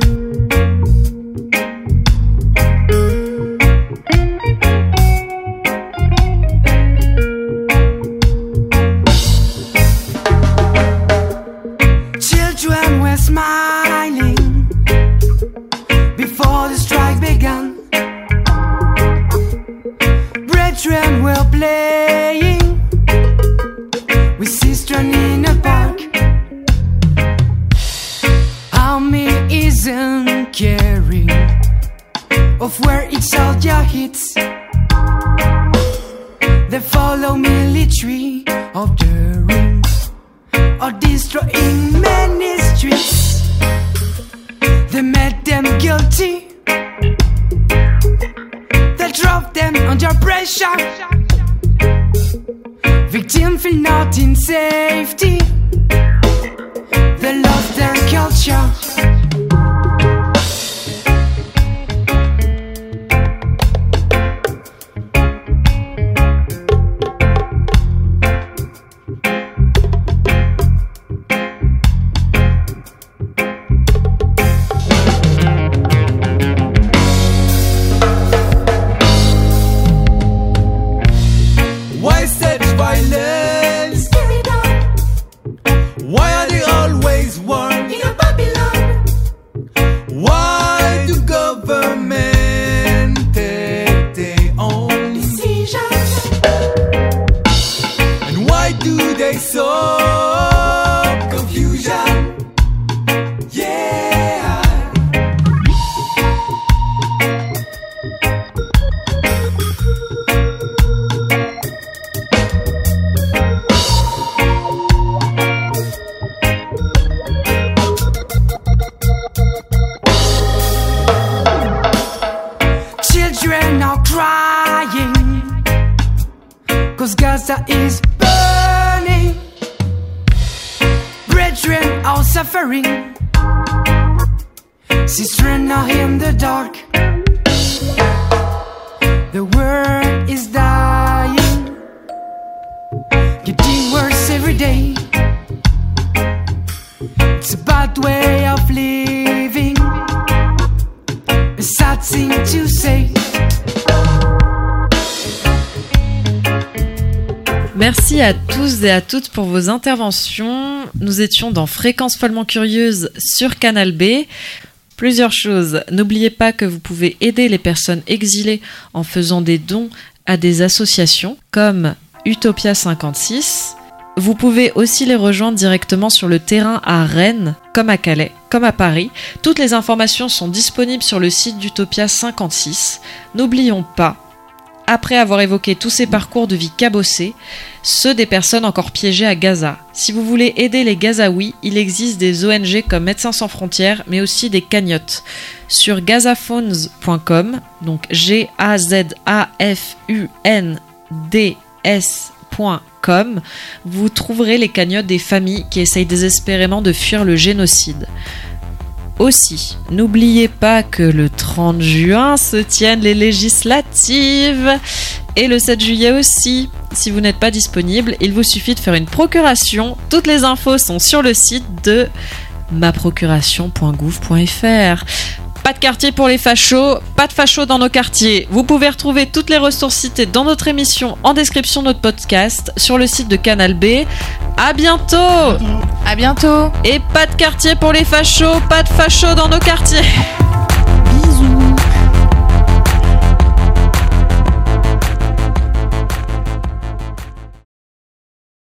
Smiling before the strike began. Brethren were playing with sister in a park. Army isn't caring of where each soldier hits. They follow military of the ring or destroying many streets. They made them guilty. They drove them under pressure. Victims feel not in safety. They lost their culture. Why such violence? Why are they always one? In a Babylon. Why do government take their own decisions? And why do they sow confusion? Yeah. Children are crying, cause Gaza is burning. Brethren are suffering, sistren are in the dark. The world is dying, getting worse every day. It's a bad way of living, a sad thing to say. Merci à tous et à toutes pour vos interventions. Nous étions dans Fréquence follement curieuse sur Canal B. Plusieurs choses. N'oubliez pas que vous pouvez aider les personnes exilées en faisant des dons à des associations comme Utopia cinquante-six. Vous pouvez aussi les rejoindre directement sur le terrain à Rennes, comme à Calais, comme à Paris. Toutes les informations sont disponibles sur le site d'Utopia cinquante-six. N'oublions pas, après avoir évoqué tous ces parcours de vie cabossés, ceux des personnes encore piégées à Gaza. Si vous voulez aider les Gazaouis, il existe des O N G comme Médecins sans frontières, mais aussi des cagnottes. Sur gazafunds point com, donc G A Z A F U N D S point com, vous trouverez les cagnottes des familles qui essayent désespérément de fuir le génocide. Aussi, n'oubliez pas que le trente juin se tiennent les législatives et le sept juillet aussi. Si vous n'êtes pas disponible, il vous suffit de faire une procuration. Toutes les infos sont sur le site de ma procuration point gouv point f r. Pas de quartier pour les fachos, pas de fachos dans nos quartiers. Vous pouvez retrouver toutes les ressources citées dans notre émission en description de notre podcast sur le site de Canal B. À bientôt. À bientôt. Et pas de quartier pour les fachos, pas de fachos dans nos quartiers. Bisous.